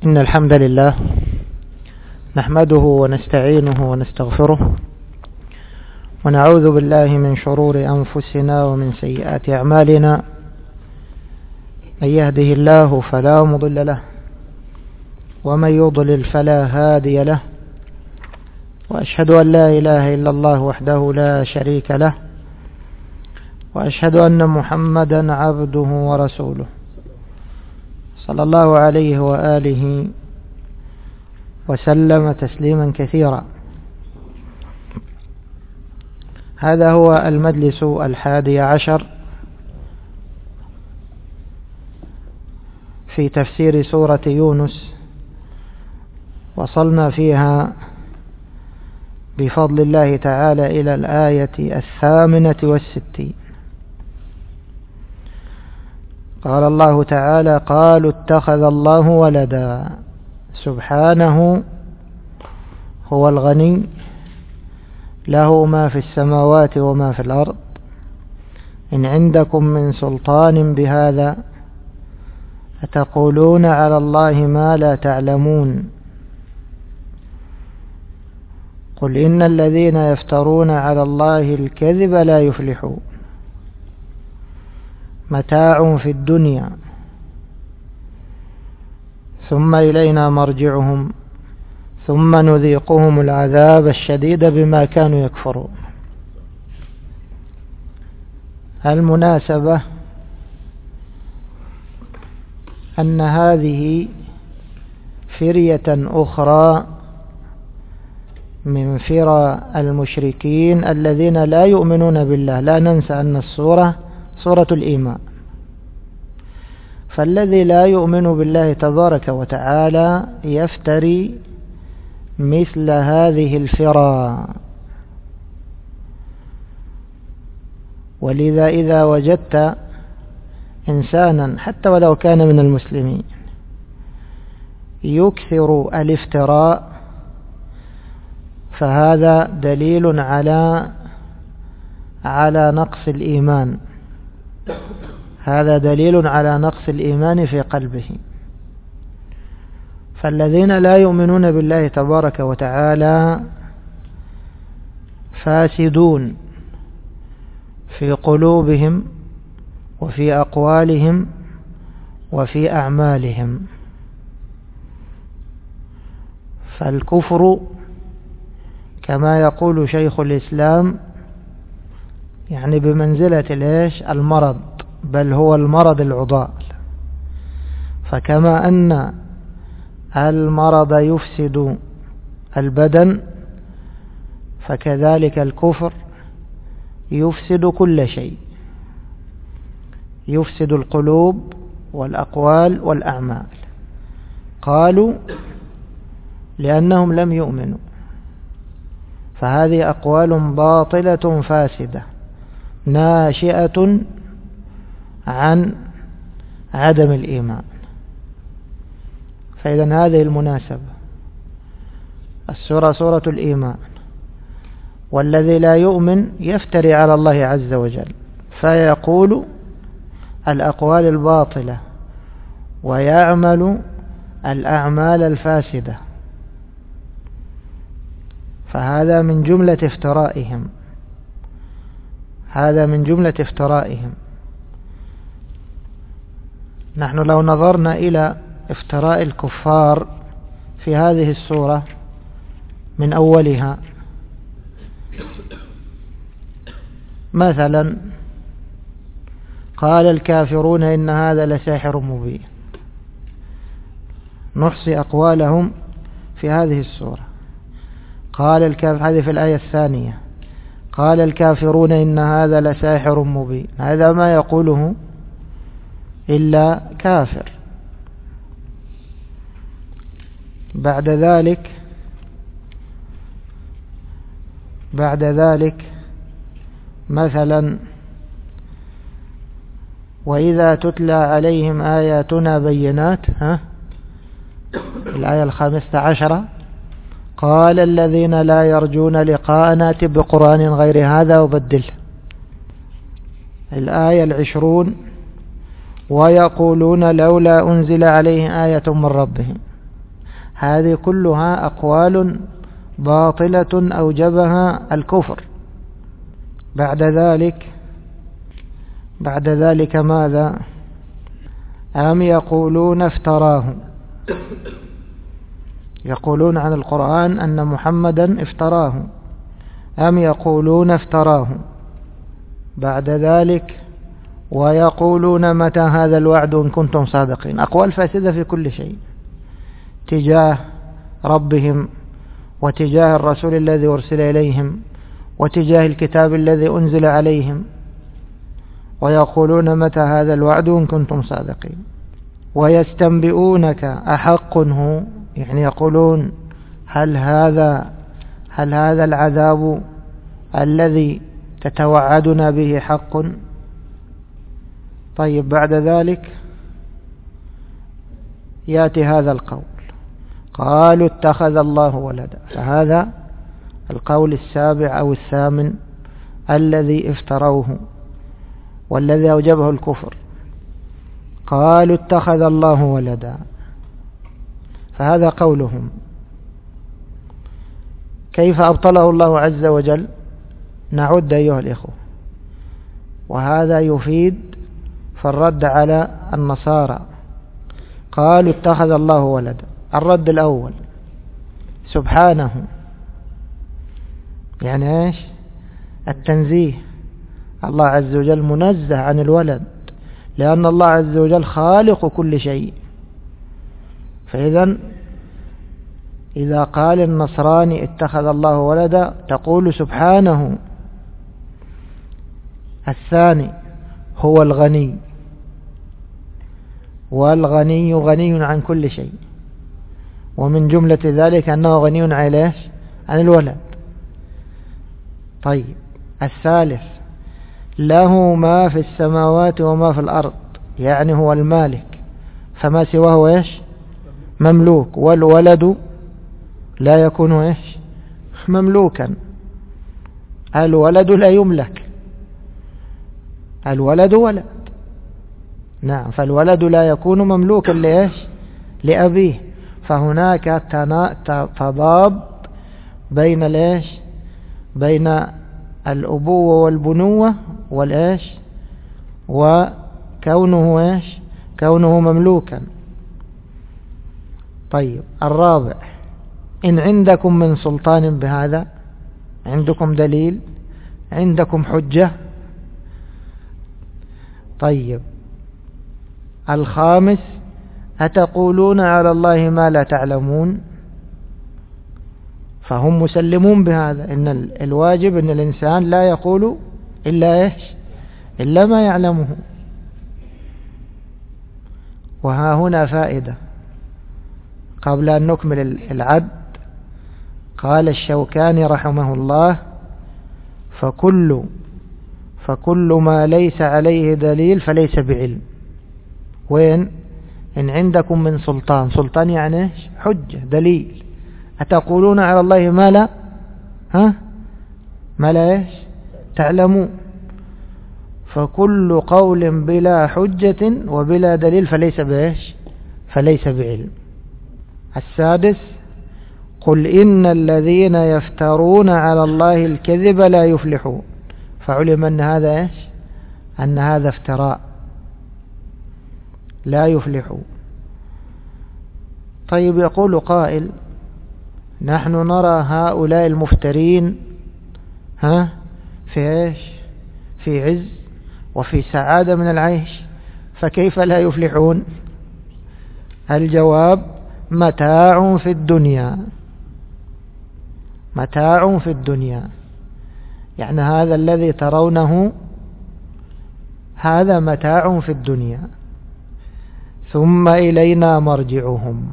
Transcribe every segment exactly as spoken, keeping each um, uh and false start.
إن الحمد لله نحمده ونستعينه ونستغفره ونعوذ بالله من شرور أنفسنا ومن سيئات أعمالنا. من يهده الله فلا مضل له ومن يضلل فلا هادي له، وأشهد أن لا إله إلا الله وحده لا شريك له، وأشهد أن محمدا عبده ورسوله صلى الله عليه وآله وسلم تسليما كثيرا. هذا هو المجلس الحادي عشر في تفسير سورة يونس، وصلنا فيها بفضل الله تعالى إلى الآية الثامنة والستين. قال الله تعالى: قالوا اتخذ الله ولدا سبحانه هو الغني له ما في السماوات وما في الأرض إن عندكم من سلطان بهذا أتقولون على الله ما لا تعلمون قل إن الذين يفترون على الله الكذب لا يفلحون متاع في الدنيا ثم إلينا مرجعهم ثم نذيقهم العذاب الشديد بما كانوا يكفرون. المناسبة أن هذه فرية أخرى من فرى المشركين الذين لا يؤمنون بالله. لا ننسى أن السورة سورة الإيمان، فالذي لا يؤمن بالله تبارك وتعالى يفتري مثل هذه الفرى. ولذا إذا وجدت إنسانا حتى ولو كان من المسلمين يكثر الافتراء فهذا دليل على على نقص الإيمان، هذا دليل على نقص الإيمان في قلبه. فالذين لا يؤمنون بالله تبارك وتعالى فاسدون في قلوبهم وفي أقوالهم وفي أعمالهم. فالكفر كما يقول شيخ الإسلام يعني بمنزلة الإيش؟ المرض، بل هو المرض العضال. فكما أن المرض يفسد البدن فكذلك الكفر يفسد كل شيء، يفسد القلوب والأقوال والأعمال. قالوا لأنهم لم يؤمنوا، فهذه أقوال باطلة فاسدة ناشئة عن عدم الإيمان. فإذا هذه المناسبة، السورة سورة الإيمان، والذي لا يؤمن يفتري على الله عز وجل فيقول الأقوال الباطلة ويعمل الأعمال الفاسدة، فهذا من جملة افترائهم، هذا من جملة افترائهم. نحن لو نظرنا إلى افتراء الكفار في هذه السورة من أولها، مثلا قال الكافرون إن هذا لساحر مبين. نحصي أقوالهم في هذه السورة. قال الكافر، هذه في الآية الثانية، قال الكافرون إن هذا لساحر مبين. هذا ما يقوله إلا كافر. بعد ذلك بعد ذلك مثلا وإذا تتلى عليهم آياتنا بينات، ها الآية الخامسة عشرة، قال الذين لا يرجون لقاءنا ائت بقرآن غير هذا وبدله. الآية العشرون ويقولون لولا أنزل عليه آية من ربهم. هذه كلها أقوال باطلة أوجبها الكفر. بعد ذلك بعد ذلك ماذا؟ أم يقولون افتراه، يقولون عن القرآن أن محمدا افتراه، أم يقولون افتراه. بعد ذلك ويقولون متى هذا الوعد إن كنتم صادقين. أقوال فاسدة في كل شيء، تجاه ربهم وتجاه الرسول الذي أرسل إليهم وتجاه الكتاب الذي أنزل عليهم. ويقولون متى هذا الوعد إن كنتم صادقين. ويستنبئونك أحق هو، يعني يقولون هل هذا هل هذا العذاب الذي تتوعدنا به حق؟ طيب بعد ذلك يأتي هذا القول، قالوا اتخذ الله ولدا. فهذا القول السابع أو الثامن الذي افتروه والذي أوجبه الكفر. قالوا اتخذ الله ولدا، فهذا قولهم. كيف أبطله الله عز وجل؟ نعد أيها الإخوة، وهذا يفيد في الرد على النصارى. قالوا اتخذ الله ولدا. الرد الأول سبحانه، يعني ايش؟ التنزيه. الله عز وجل منزه عن الولد، لأن الله عز وجل خالق كل شيء. فإذا إذا قال النصراني اتخذ الله ولدا تقول سبحانه. الثاني هو الغني، والغني غني عن كل شيء، ومن جملة ذلك أنه غني عن عن الولد. طيب الثالث له ما في السماوات وما في الأرض، يعني هو المالك، فما سواه ايش؟ مملوك. والولد لا يكون ايش؟ مملوكا. الولد لا يملك، الولد ولد. نعم، فالولد لا يكون مملوكا لإيش؟ لأبيه. فهناك تضاد بين الإيش؟ بين الأبوة والبنوة والإيش؟ وكونه إيش؟ كونه مملوكا. طيب الرابع، إن عندكم من سلطان بهذا، عندكم دليل، عندكم حجة. طيب الخامس، أتقولون على الله ما لا تعلمون. فهم مسلمون بهذا، إن الواجب أن الإنسان لا يقول إلا إيش؟ إلا ما يعلمه. وها هنا فائدة قبل أن نكمل العد. قال الشوكاني رحمه الله: فكل فكل ما ليس عليه دليل فليس بعلم. وين؟ إن عندكم من سلطان. سلطان يعني حجة، دليل. أتقولون على الله ما لا ها ما لا إيش تعلمون. فكل قول بلا حجة وبلا دليل فليس بإيش فليس بعلم. السادس، قل إن الذين يفترون على الله الكذب لا يفلحون. فعلم أن هذا إيش أن هذا افتراء، لا يفلحون. طيب يقول قائل: نحن نرى هؤلاء المفترين ها في إيش في عز وفي سعادة من العيش، فكيف لا يفلحون؟ الجواب: متاع في الدنيا، متاع في الدنيا. يعني هذا الذي ترونه هذا متاع في الدنيا، ثم إلينا مرجعهم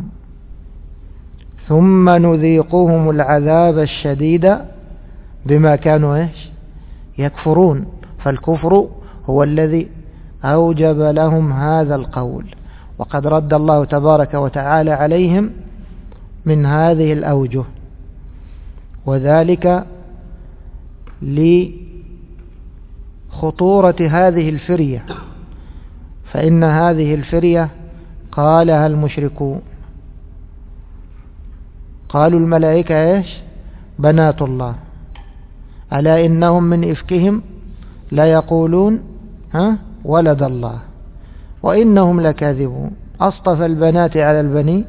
ثم نذيقهم العذاب الشديد بما كانوا إيش يكفرون. فالكفر هو الذي أوجب لهم هذا القول، وقد رد الله تبارك وتعالى عليهم من هذه الأوجه، وذلك لخطورة هذه الفرية. فإن هذه الفرية قالها المشركون، قالوا الملائكة إيش؟ بنات الله. ألا إنهم من إفكهم لا يقولون ها ولد الله وإنهم لكاذبون. أصطفى البنات على البنين.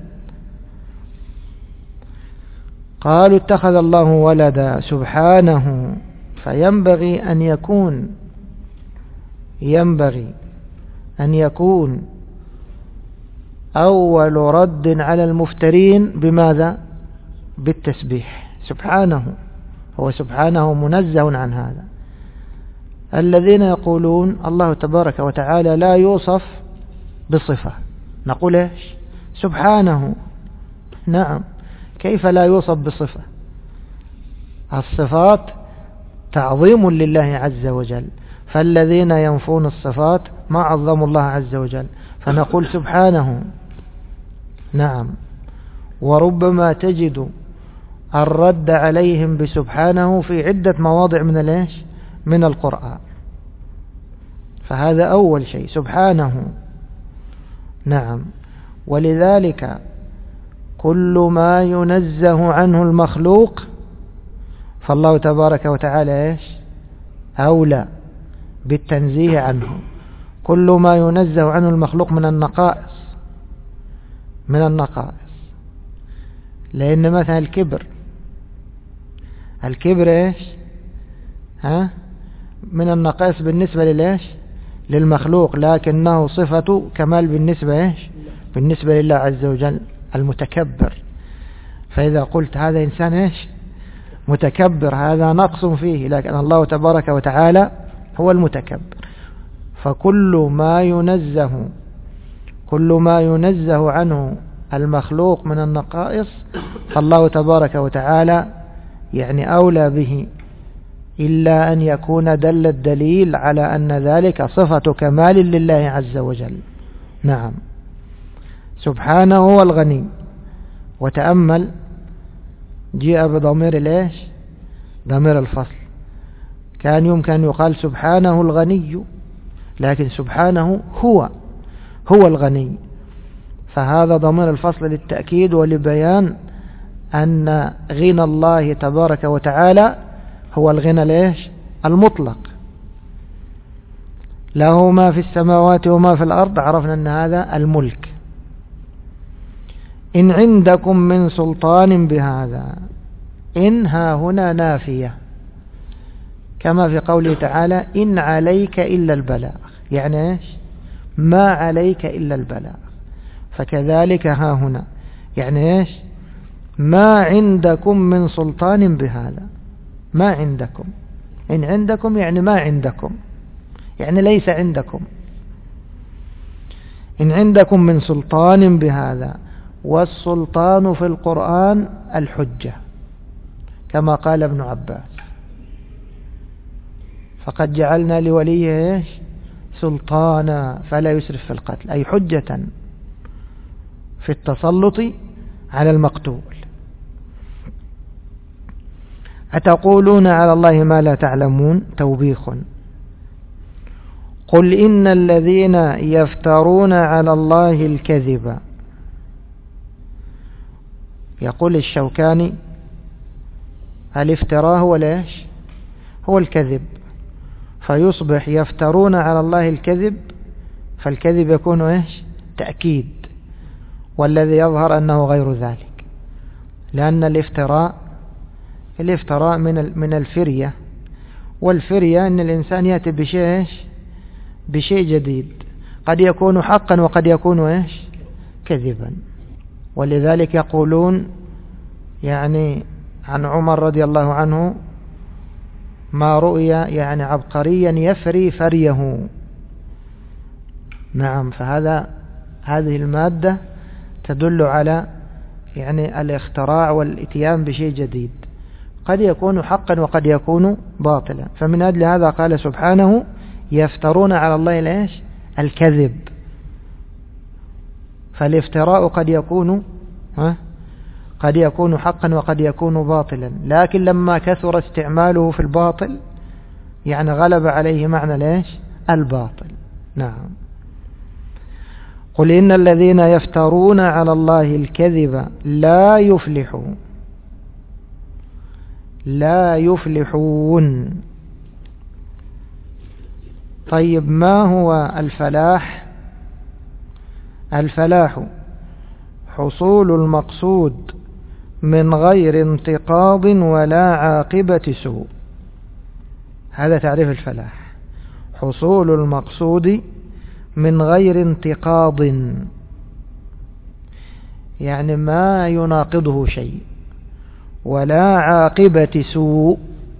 قالوا اتخذ الله ولدا سبحانه. فينبغي أن يكون ينبغي أن يكون أول رد على المفترين بماذا؟ بالتسبيح. سبحانه، هو سبحانه منزه عن هذا. الذين يقولون الله تبارك وتعالى لا يوصف بصفة، نقول إيش؟ سبحانه. نعم، كيف لا يوصف بصفة؟ الصفات تعظيم لله عز وجل، فالذين ينفون الصفات ما عظموا الله عز وجل، فنقول سبحانه. نعم، وربما تجد الرد عليهم بسبحانه في عدة مواضع من الإيش؟ من القرآن. فهذا أول شيء سبحانه. نعم، ولذلك كل ما ينزه عنه المخلوق فالله تبارك وتعالى إيش؟ أولى بالتنزيه عنه. كل ما ينزه عنه المخلوق من النقائص من النقائص لأن مثلا الكبر الكبر إيش؟ ها؟ من النقائص بالنسبة للإيش؟ للمخلوق، لكنه صفة كمال بالنسبة إيش؟ بالنسبة لله عز وجل المتكبر. فإذا قلت هذا إنسان إيش؟ متكبر، هذا نقص فيه، لكن الله تبارك وتعالى هو المتكبر. فكل ما ينزه كل ما ينزه عنه المخلوق من النقائص فالله تبارك وتعالى يعني أولى به، إلا أن يكون دل الدليل على أن ذلك صفة كمال لله عز وجل. نعم، سبحانه هو الغني. وتأمل جاء بضمير ليش؟ ضمير الفصل. كان يمكن أن يقال سبحانه الغني، لكن سبحانه هو هو الغني. فهذا ضمير الفصل للتأكيد ولبيان أن غنى الله تبارك وتعالى هو الغنى ليش؟ المطلق. له ما في السماوات وما في الأرض. عرفنا أن هذا الملك. إن عندكم من سلطان بهذا. إن ها هنا نافية، كما في قوله تعالى إن عليك إلا البلاغ، يعني إيش؟ ما عليك إلا البلاغ. فكذلك ها هنا يعني إيش؟ ما عندكم من سلطان بهذا. ما عندكم، إن عندكم يعني ما عندكم، يعني ليس عندكم. إن عندكم من سلطان بهذا. والسلطان في القرآن الحجة، كما قال ابن عباس فقد جعلنا لوليه إيش؟ سلطانا فلا يسرف في القتل، أي حجة في التسلط على المقتول. أتقولون على الله ما لا تعلمون. توبيخ. قل إن الذين يفترون على الله الكذب. يقول الشوكاني الافتراء هو ليش؟ هو الكذب، فيصبح يفترون على الله الكذب، فالكذب يكون إيش؟ تأكيد، والذي يظهر أنه غير ذلك، لأن الافتراء الافتراء من من الفرية، والفرية أن الإنسان يأتي بشيء إيش؟ بشيء جديد، قد يكون حقا وقد يكون إيش؟ كذبا. ولذلك يقولون يعني عن عمر رضي الله عنه ما رؤي يعني عبقريا يفري فريه. نعم، فهذا هذه المادة تدل على يعني الاختراع والاتيان بشيء جديد، قد يكون حقا وقد يكون باطلا. فمن أجل هذا قال سبحانه يفترون على الله ليش؟ الكذب. فالافتراء قد يكون ها قد يكون حقا وقد يكون باطلا، لكن لما كثر استعماله في الباطل يعني غلب عليه معنى ليش؟ الباطل. نعم. قل إن الذين يفترون على الله الكذب لا يفلحون. لا يفلحون. طيب ما هو الفلاح؟ الفلاح حصول المقصود من غير انتقاض ولا عاقبة سوء. هذا تعريف الفلاح: حصول المقصود من غير انتقاض، يعني ما يناقضه شيء، ولا عاقبة سوء.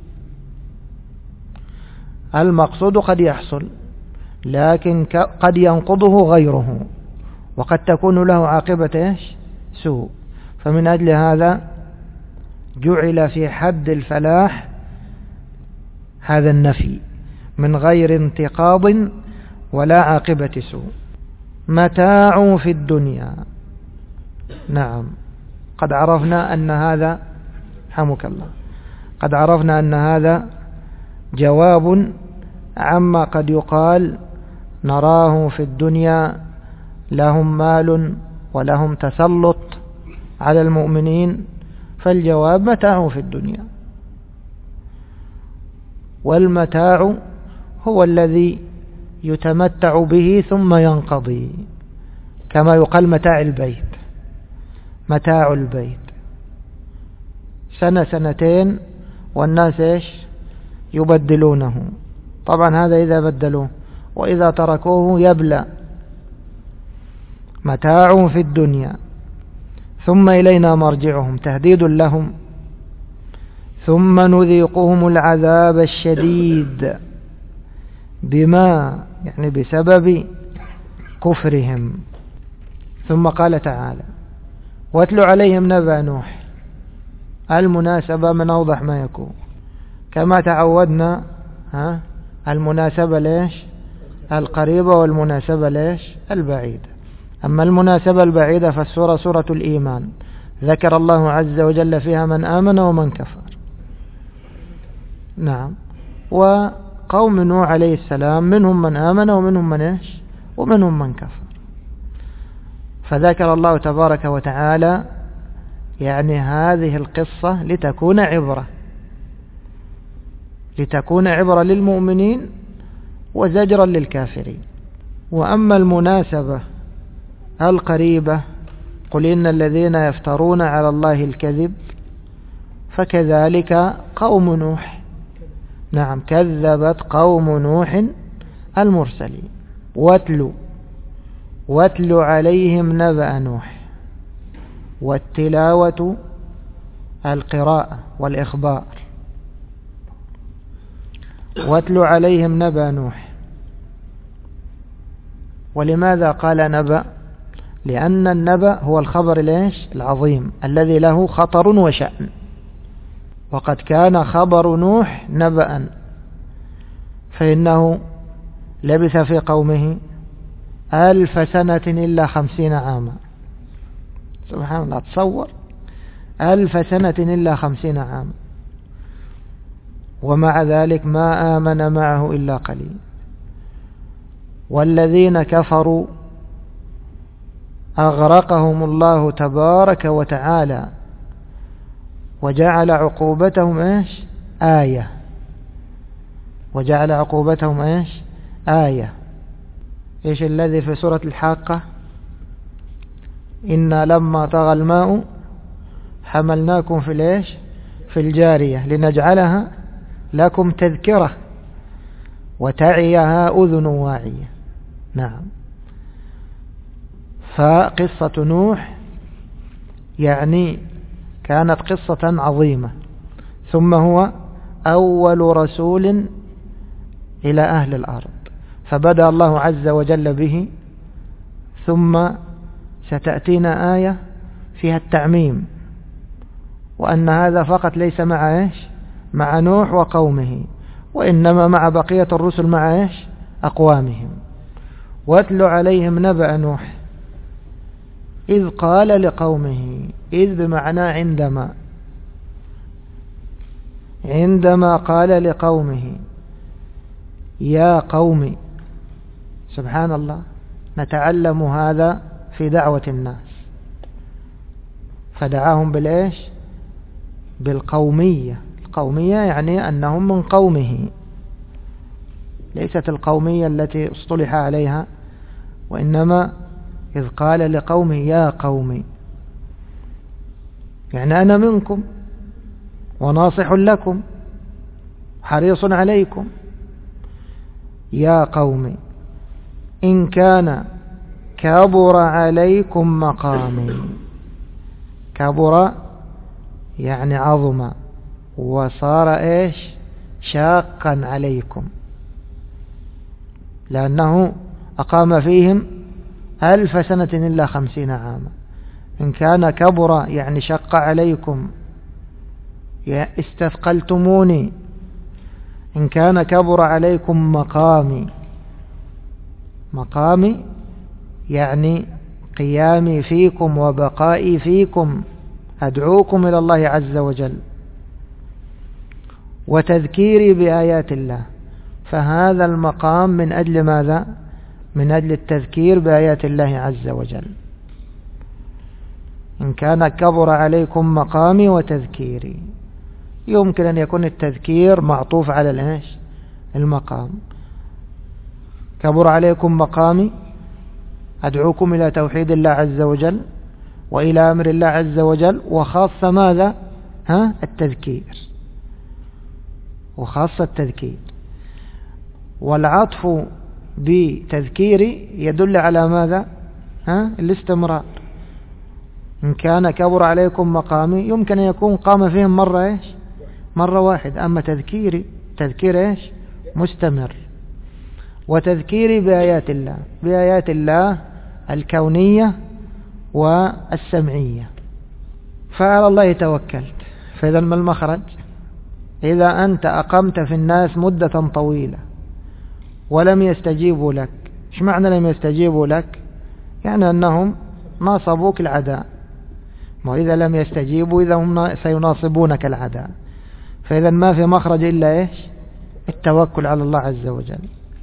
المقصود قد يحصل لكن قد ينقضه غيره، وقد تكون له عاقبة إيش؟ سوء. فمن أجل هذا جعل في حد الفلاح هذا النفي: من غير انتقاض ولا عاقبة سوء. متاع في الدنيا. نعم، قد عرفنا أن هذا حمك الله قد عرفنا أن هذا جواب عما قد يقال: نراه في الدنيا لهم مال ولهم تسلط على المؤمنين، فالجواب متاع في الدنيا. والمتاع هو الذي يتمتع به ثم ينقضي، كما يقال متاع البيت. متاع البيت سنة سنتين والناس إيش؟ يبدلونه. طبعا هذا إذا بدلوه، وإذا تركوه يبلى. متاع في الدنيا ثم إلينا مرجعهم، تهديد لهم. ثم نذيقهم العذاب الشديد بما، يعني بسبب كفرهم. ثم قال تعالى: واتل عليهم نبأ نوح. المناسبة من أوضح ما يكون، كما تعودنا. ها المناسبة ليش؟ القريبة، والمناسبة ليش؟ البعيدة. أما المناسبة البعيدة فالسورة سورة الإيمان، ذكر الله عز وجل فيها من آمن ومن كفر. نعم. وقوم نوح عليه السلام منهم من آمن ومنهم من إيش؟ ومنهم من كفر. فذكر الله تبارك وتعالى يعني هذه القصة لتكون عبرة، لتكون عبرة للمؤمنين وزجرا للكافرين. وأما المناسبة القريبة: قل إن الذين يفترون على الله الكذب، فكذلك قوم نوح. نعم، كذبت قوم نوح المرسلين. واتلوا واتل عليهم نبأ نوح. والتلاوة القراءة والإخبار. واتل عليهم نبأ نوح. ولماذا قال نبأ؟ لأن النبأ هو الخبر ليش؟ العظيم الذي له خطر وشأن. وقد كان خبر نوح نبأ، فإنه لبث في قومه ألف سنة إلا خمسين عاما. سبحان الله، تصور ألف سنة إلا خمسين عاما، ومع ذلك ما آمن معه إلا قليل. والذين كفروا أغرقهم الله تبارك وتعالى، وجعل عقوبتهم إيش؟ آية. وجعل عقوبتهم إيش؟ آية. إيش الذي في سورة الحاقة؟ إنا لما طغى الماء حملناكم في الإيش؟ في الجارية لنجعلها لكم تذكرة وتعيها أذن واعية. نعم. فقصة نوح يعني كانت قصة عظيمة، ثم هو أول رسول إلى أهل الأرض، فبدأ الله عز وجل به. ثم ستأتينا آية فيها التعميم، وأن هذا فقط ليس مع إيش؟ مع نوح وقومه، وإنما مع بقية الرسل مع إيش؟ أقوامهم. واتل عليهم نبأ نوح إذ قال لقومه. إذ بمعنى عندما، عندما قال لقومه يا قوم. سبحان الله، نتعلم هذا في دعوة الناس، فدعاهم بالإيش؟ بالقومية، قومية يعني أنهم من قومه، ليست القومية التي اصطلح عليها، وإنما إذ قال لقومه يا قومي، يعني أنا منكم وناصح لكم حريص عليكم. يا قومي إن كان كبر عليكم مقامي، كبر يعني عظم وصار إيش شاقا عليكم، لأنه أقام فيهم ألف سنة إلا خمسين عاما. إن كان كبر يعني شق عليكم استثقلتموني، إن كان كبر عليكم مقامي، مقامي يعني قيامي فيكم وبقائي فيكم، أدعوكم إلى الله عز وجل، وتذكيري بآيات الله، فهذا المقام من أجل ماذا؟ من أجل التذكير بآيات الله عز وجل. إن كان كبر عليكم مقامي وتذكيري، يمكن أن يكون التذكير معطوف على الإيش؟ المقام. كبر عليكم مقامي أدعوكم إلى توحيد الله عز وجل وإلى أمر الله عز وجل، وخاصة ماذا؟ ها؟ التذكير، وخاصة التذكير. والعطف بتذكيري يدل على ماذا؟ ها؟ الاستمرار. إن كان كبر عليكم مقامي يمكن أن يكون قام فيهم مرة إيش؟ مرة واحد. أما تذكيري تذكير إيش؟ مستمر. وتذكيري بآيات الله، بآيات الله الكونية والسمعية. فعلى الله توكلت. فإذا ما المخرج؟ إذا أنت أقمت في الناس مدة طويلة ولم يستجيبوا لك، إيش معنى لم يستجيبوا لك؟ يعني أنهم ناصبوك العداء، وإذا لم يستجيبوا إذا هم سيناصبونك العداء. فإذا ما في مخرج إلا إيش؟ التوكل على الله عز وجل.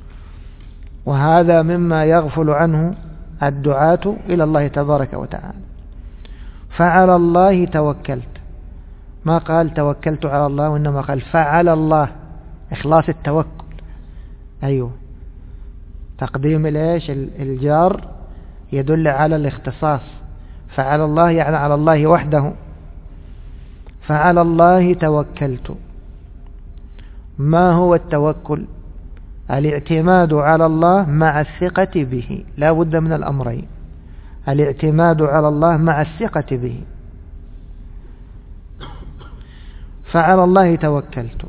وهذا مما يغفل عنه الدعاة إلى الله تبارك وتعالى. فعلى الله توكلت، ما قال توكلت على الله، وإنما قال فعل الله، إخلاص التوكل. أيوه، تقديم الإيش؟ الجار يدل على الاختصاص. فعلى الله يعني على الله وحده. فعلى الله توكلت. ما هو التوكل؟ الاعتماد على الله مع الثقة به، لا بد من الأمرين، الاعتماد على الله مع الثقة به. فعلى الله توكلت.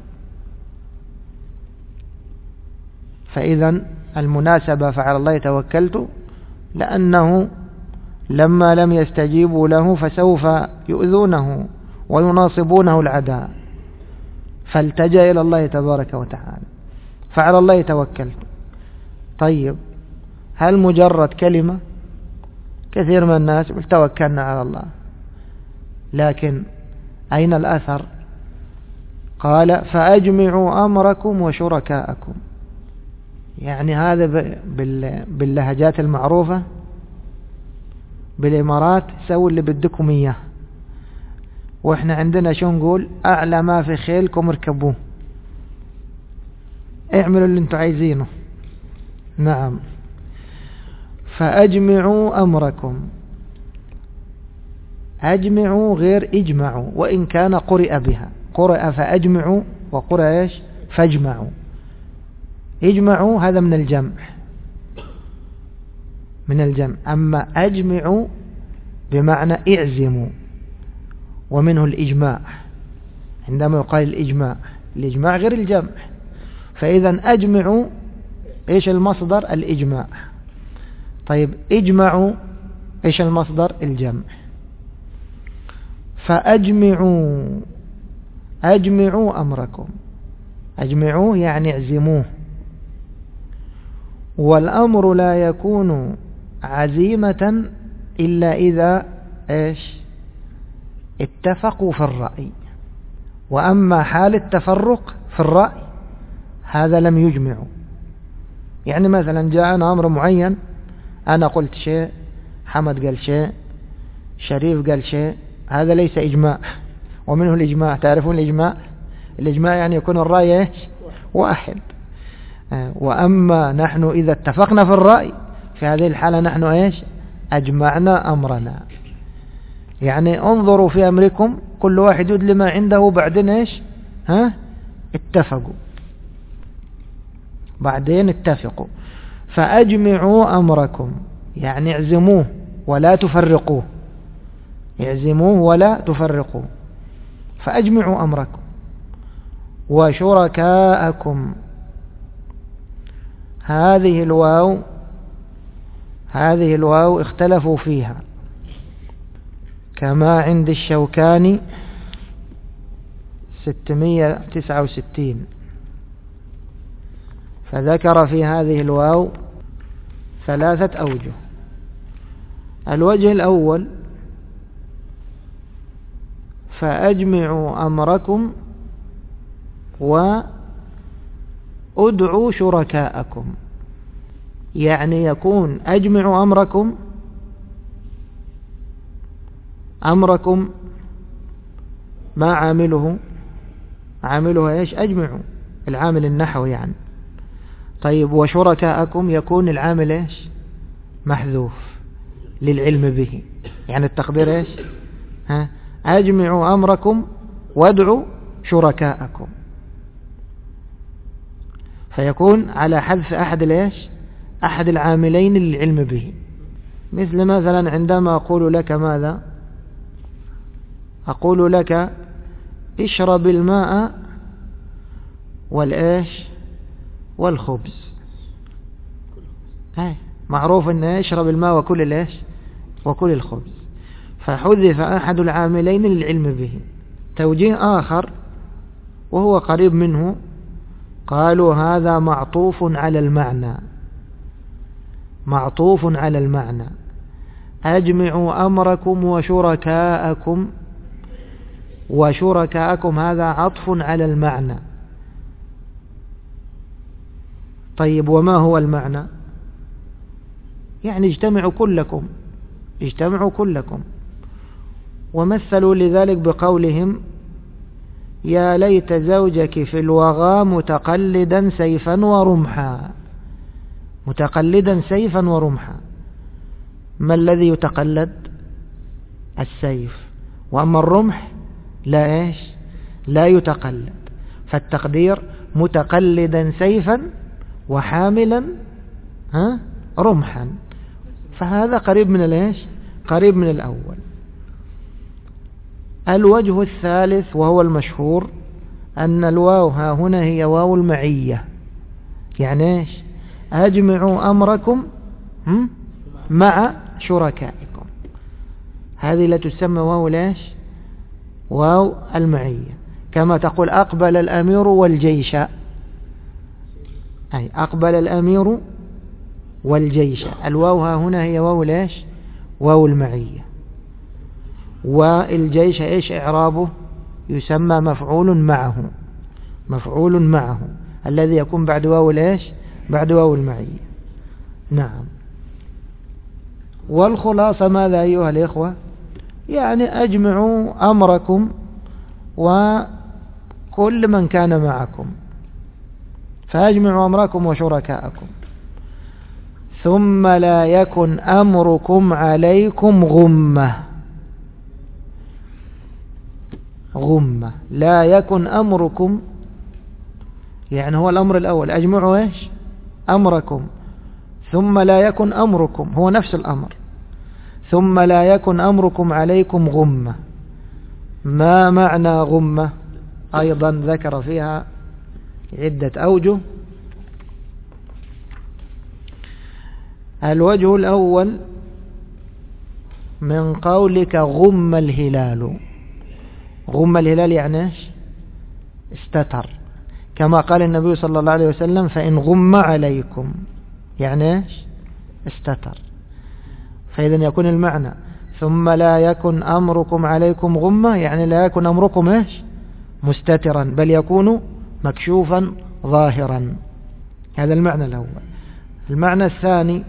فإذا المناسبة فعلى الله توكلت، لأنه لما لم يستجيبوا له فسوف يؤذونه ويناصبونه العداء، فالتجأ إلى الله تبارك وتعالى. فعلى الله توكلت. طيب، هل مجرد كلمة؟ كثير من الناس يقول توكلنا على الله، لكن أين الأثر؟ قال فأجمعوا أمركم وشركاءكم. يعني هذا باللهجات المعروفة بالإمارات، سووا اللي بدكم إياه، وإحنا عندنا شو نقول؟ أعلى ما في خيلكم اركبوه، اعملوا اللي انتم عايزينه. نعم. فأجمعوا أمركم، أجمعوا غير اجمعوا، وإن كان قرئ بها، قرئ فأجمعوا وقرئ إيش؟ فاجمعوا. اجمعوا هذا من الجمع، من الجمع. أما أجمعوا بمعنى اعزموا، ومنه الإجماع. عندما يقال الإجماع، الإجماع غير الجمع. فإذا أجمعوا إيش المصدر؟ الإجماع. طيب اجمعوا إيش المصدر؟ الجمع. فأجمعوا، أجمعوا أمركم، أجمعوا يعني اعزموه. والأمر لا يكون عزيمة إلا إذا إيش؟ اتفقوا في الرأي. وأما حال التفرق في الرأي هذا لم يجمعوا. يعني مثلا جاءنا أمر معين، أنا قلت شيء، حمد قال شيء، شريف قال شيء، هذا ليس إجماع. ومنه الإجماع، تعرفون الإجماع؟ الإجماع يعني يكون الرأي واحد. وأما نحن إذا اتفقنا في الرأي في هذه الحالة نحن إيش أجمعنا أمرنا. يعني انظروا في أمركم كل واحد يدلي ما عنده بعدين إيش ها اتفقوا بعدين اتفقوا. فأجمعوا أمركم يعني اعزموه ولا تفرقوه، اعزموه ولا تفرقوه. فأجمعوا أمركم وشركاءكم. هذه الواو هذه الواو اختلفوا فيها كما عند الشوكاني ستمائة وتسعة وستين، فذكر في هذه الواو ثلاثة أوجه. الوجه الأول فأجمعوا أمركم وأدعوا شركاءكم، يعني يكون أجمعوا أمركم أمركم ما عامله عامله إيش أجمعوا العامل النحو يعني. طيب وشركاءكم يكون العامل إيش محذوف للعلم به، يعني التقدير إيش ها أجمعوا أمركم وادعوا شركاءكم، فيكون على حذف أحد الإيش أحد العاملين للعلم به. مثل مثلا عندما أقول لك ماذا أقول لك اشرب الماء والإيش والخبز، معروف أن اشرب الماء وكل الإيش وكل الخبز، فحذف أحد العاملين للعلم به. توجيه آخر وهو قريب منه قالوا هذا معطوف على المعنى معطوف على المعنى أجمعوا أمركم وشركاءكم، وشركاءكم هذا عطف على المعنى. طيب وما هو المعنى؟ يعني اجتمعوا كلكم اجتمعوا كلكم. ومثلوا لذلك بقولهم يا ليت زوجك في الوغى متقلدا سيفا ورمحا، متقلدا سيفا ورمحا. ما الذي يتقلد؟ السيف، وأما الرمح لا إيش لا يتقلد. فالتقدير متقلدا سيفا وحاملا ها رمحا، فهذا قريب من الإيش قريب من الأول. الوجه الثالث وهو المشهور أن الواو ها هنا هي واو المعية، يعني إيش أجمعوا أمركم مع شركائكم، هذه لا تسمى واو ليش واو المعية. كما تقول أقبل الأمير والجيش، أي أقبل الأمير والجيش، الواو ها هنا هي واو ليش واو المعية. والجيش إيش إعرابه؟ يسمى مفعول معه مفعول معه الذي يكون بعد واو ليش بعد واو المعية. نعم. والخلاصة ماذا أيها الإخوة؟ يعني أجمعوا أمركم وكل من كان معكم، فأجمعوا أمركم وشركاءكم، ثم لا يكن أمركم عليكم غمة. غمة لا يكن أمركم، يعني هو الأمر الأول أجمعوا إيش أمركم، ثم لا يكن أمركم هو نفس الأمر، ثم لا يكن أمركم عليكم غمة. ما معنى غمة؟ أيضا ذكر فيها عدة أوجه. الوجه الأول من قولك غم الهلال. غم الهلال يعني إيش استتر، كما قال النبي صلى الله عليه وسلم فإن غم عليكم، يعني إيش استتر. فإذا يكون المعنى ثم لا يكن أمركم عليكم غمة، يعني لا يكن أمركم إيش مستترا، بل يكون مكشوفا ظاهرا. هذا المعنى الأول. المعنى الثاني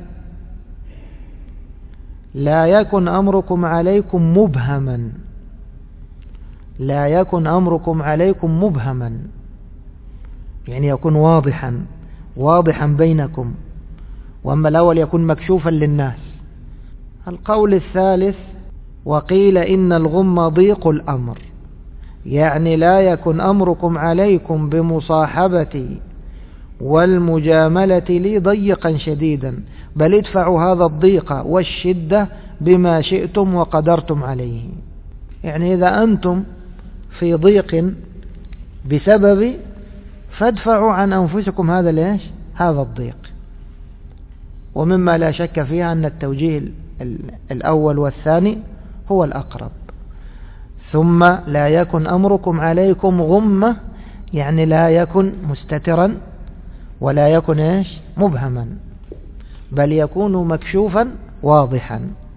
لا يكن أمركم عليكم مبهما، لا يكن أمركم عليكم مبهما، يعني يكون واضحا واضحا بينكم، وأما الأول يكون مكشوفا للناس. القول الثالث وقيل إن الغم ضيق الأمر، يعني لا يكن أمركم عليكم بمصاحبتي والمجاملة لي ضيقا شديدا، بل ادفعوا هذا الضيق والشدة بما شئتم وقدرتم عليه. يعني إذا أنتم في ضيق بسبب فادفعوا عن أنفسكم هذا ليش هذا الضيق. ومما لا شك فيها أن التوجيه الأول والثاني هو الأقرب. ثم لا يكن أمركم عليكم غمة، يعني لا يكن مستترا ولا يكن إيش مبهما، بل يكون مكشوفا واضحا.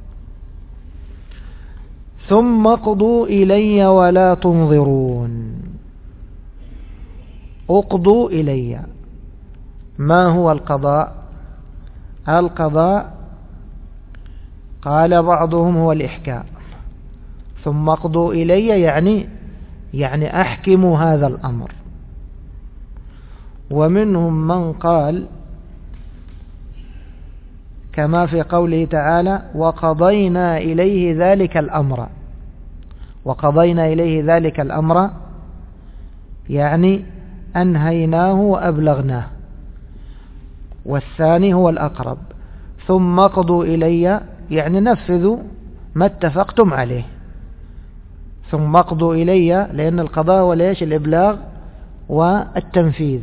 ثم اقضوا إلي ولا تنظرون. اقضوا إلي، ما هو القضاء؟ القضاء قال بعضهم هو الإحكام. ثم اقضوا إلي يعني يعني أحكموا هذا الأمر. ومنهم من قال كما في قوله تعالى وقضينا إليه ذلك الأمر. وقضينا إليه ذلك الأمر يعني أنهيناه وأبلغناه. والثاني هو الأقرب. ثم اقضوا إلي يعني نفذوا ما اتفقتم عليه. ثم اقضوا إلي لأن القضاء هو ليش الإبلاغ والتنفيذ،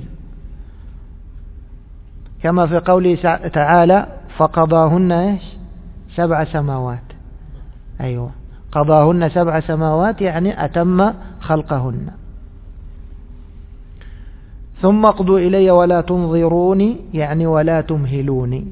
كما في قوله تعالى فقضاهن إيش سبع سماوات. أيوة قضاهن سبع سماوات يعني أتم خلقهن. ثم اقضوا إلي ولا تنظروني يعني ولا تمهلوني.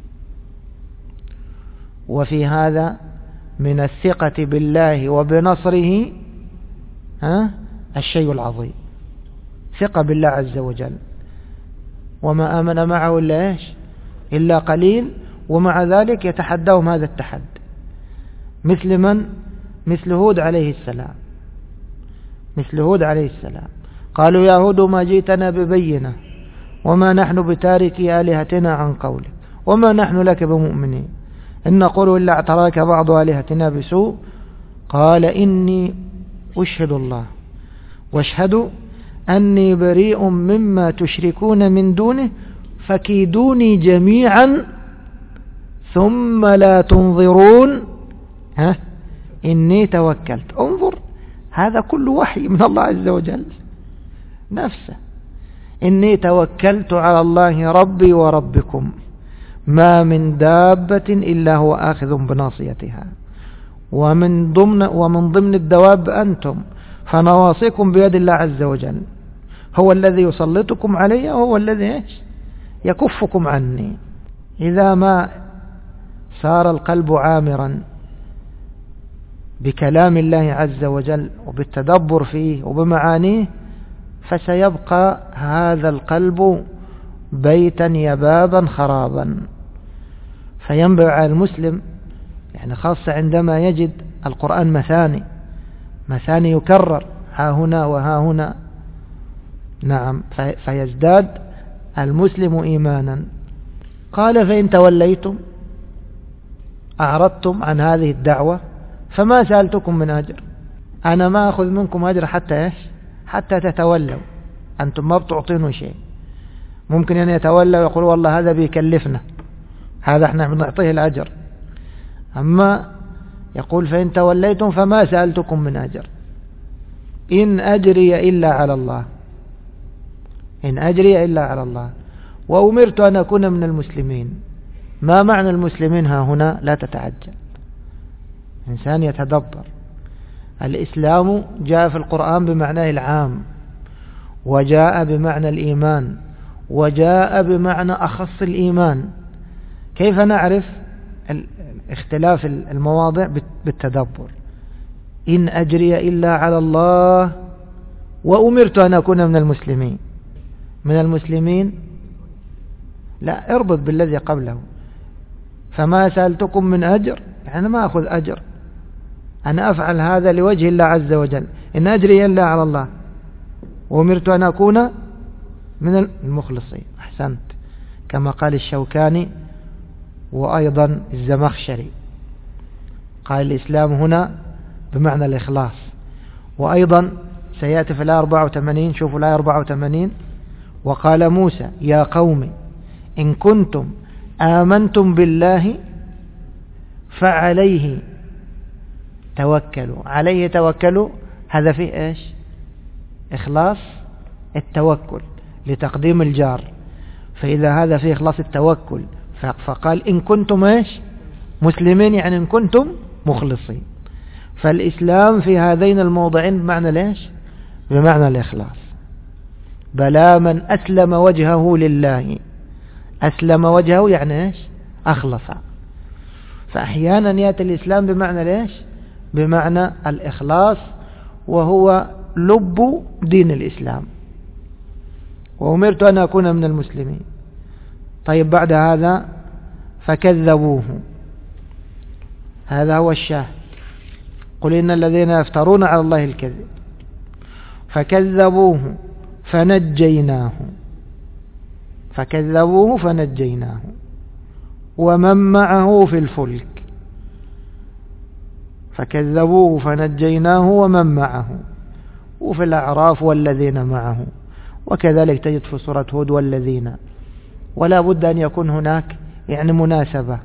وفي هذا من الثقة بالله وبنصره ها الشيء العظيم، ثقة بالله عز وجل، وما آمن معه إلا إيش إلا قليل، ومع ذلك يتحداهم هذا التحدي. مثل من؟ مثل هود عليه السلام. مثل هود عليه السلام قالوا يا هود ما جئتنا ببينة وما نحن بتاركي آلهتنا عن قولك وما نحن لك بمؤمنين إن نقول إلا اعتراك بعض آلهتنا بسوء قال إني أشهد الله واشهدوا أني بريء مما تشركون من دونه فكيدوني جميعا ثم لا تنظرون ها إني توكلت. انظر هذا كل وحي من الله عز وجل نفسه. إني توكلت على الله ربي وربكم ما من دابة إلا هو آخذ بناصيتها ومن ضمن ومن ضمن الدواب أنتم فنواصيكم بيد الله عز وجل هو الذي يسلطكم علي وهو الذي يكفكم عني. إذا ما صار القلب عامرا بكلام الله عز وجل وبالتدبر فيه وبمعانيه فسيبقى هذا القلب بيتا يبابا خرابا. فينبغي على المسلم يعني خاصة عندما يجد القرآن مثاني مثاني يكرر ها هنا وها هنا، نعم، فيزداد المسلم إيمانا. قال فإن توليتم أعرضتم عن هذه الدعوة فما سألتكم من أجر، أنا ما أخذ منكم أجر حتى إيش حتى تتولوا، أنتم ما بتعطينوا شيء. ممكن أن يتولوا ويقولوا والله هذا بيكلفنا، هذا احنا بنعطيه الأجر. أما يقول فإن توليتم فما سألتكم من أجر إن أجري إلا على الله، إن أجري إلا على الله وأمرت أن أكون من المسلمين. ما معنى المسلمين ها هنا؟ لا تتعجل، إنسان يتدبر. الإسلام جاء في القرآن بمعناه العام، وجاء بمعنى الإيمان، وجاء بمعنى أخص الإيمان. كيف نعرف اختلاف المواضع؟ بالتدبر. إن أجري إلا على الله وأمرت أن أكون من المسلمين. من المسلمين لا، اربط بالذي قبله. فما سألتكم من أجر يعني ما أخذ أجر، أنا أفعل هذا لوجه الله عز وجل. إن أجري إلا على الله وأمرت أن أكون من المخلصين. أحسنت، كما قال الشوكاني وأيضا الزمخشري، قال الإسلام هنا بمعنى الإخلاص. وأيضا سيأتي في الآية أربعة وثمانين، شوفوا الآية أربعة وثمانين: وقال موسى يا قوم إن كنتم آمنتم بالله فعليه توكلوا. عليه توكلوا، هذا فيه إيش؟ إخلاص التوكل لتقديم الجار، فإذا هذا فيه إخلاص التوكل فقال إن كنتم إيش؟ مسلمين، يعني إن كنتم مخلصين. فالإسلام في هذين الموضعين بمعنى ليش؟ بمعنى الإخلاص. بلى من أسلم وجهه لله. أسلم وجهه يعني إيش؟ أخلص. فأحيانا يأتي الإسلام بمعنى ليش؟ بمعنى الإخلاص، وهو لب دين الإسلام. وأمرت أن أكون من المسلمين. طيب بعد هذا فكذبوه، هذا هو الشاهد. قل إن الذين يفترون على الله الكذب فكذبوه فنجيناه فكذبوه فنجيناه ومن معه في الفلك. فكذبوه فنجيناه ومن معه، وفي الأعراف والذين معه، وكذلك تجد في سورة هود والذين. ولا بد أن يكون هناك يعني مناسبة،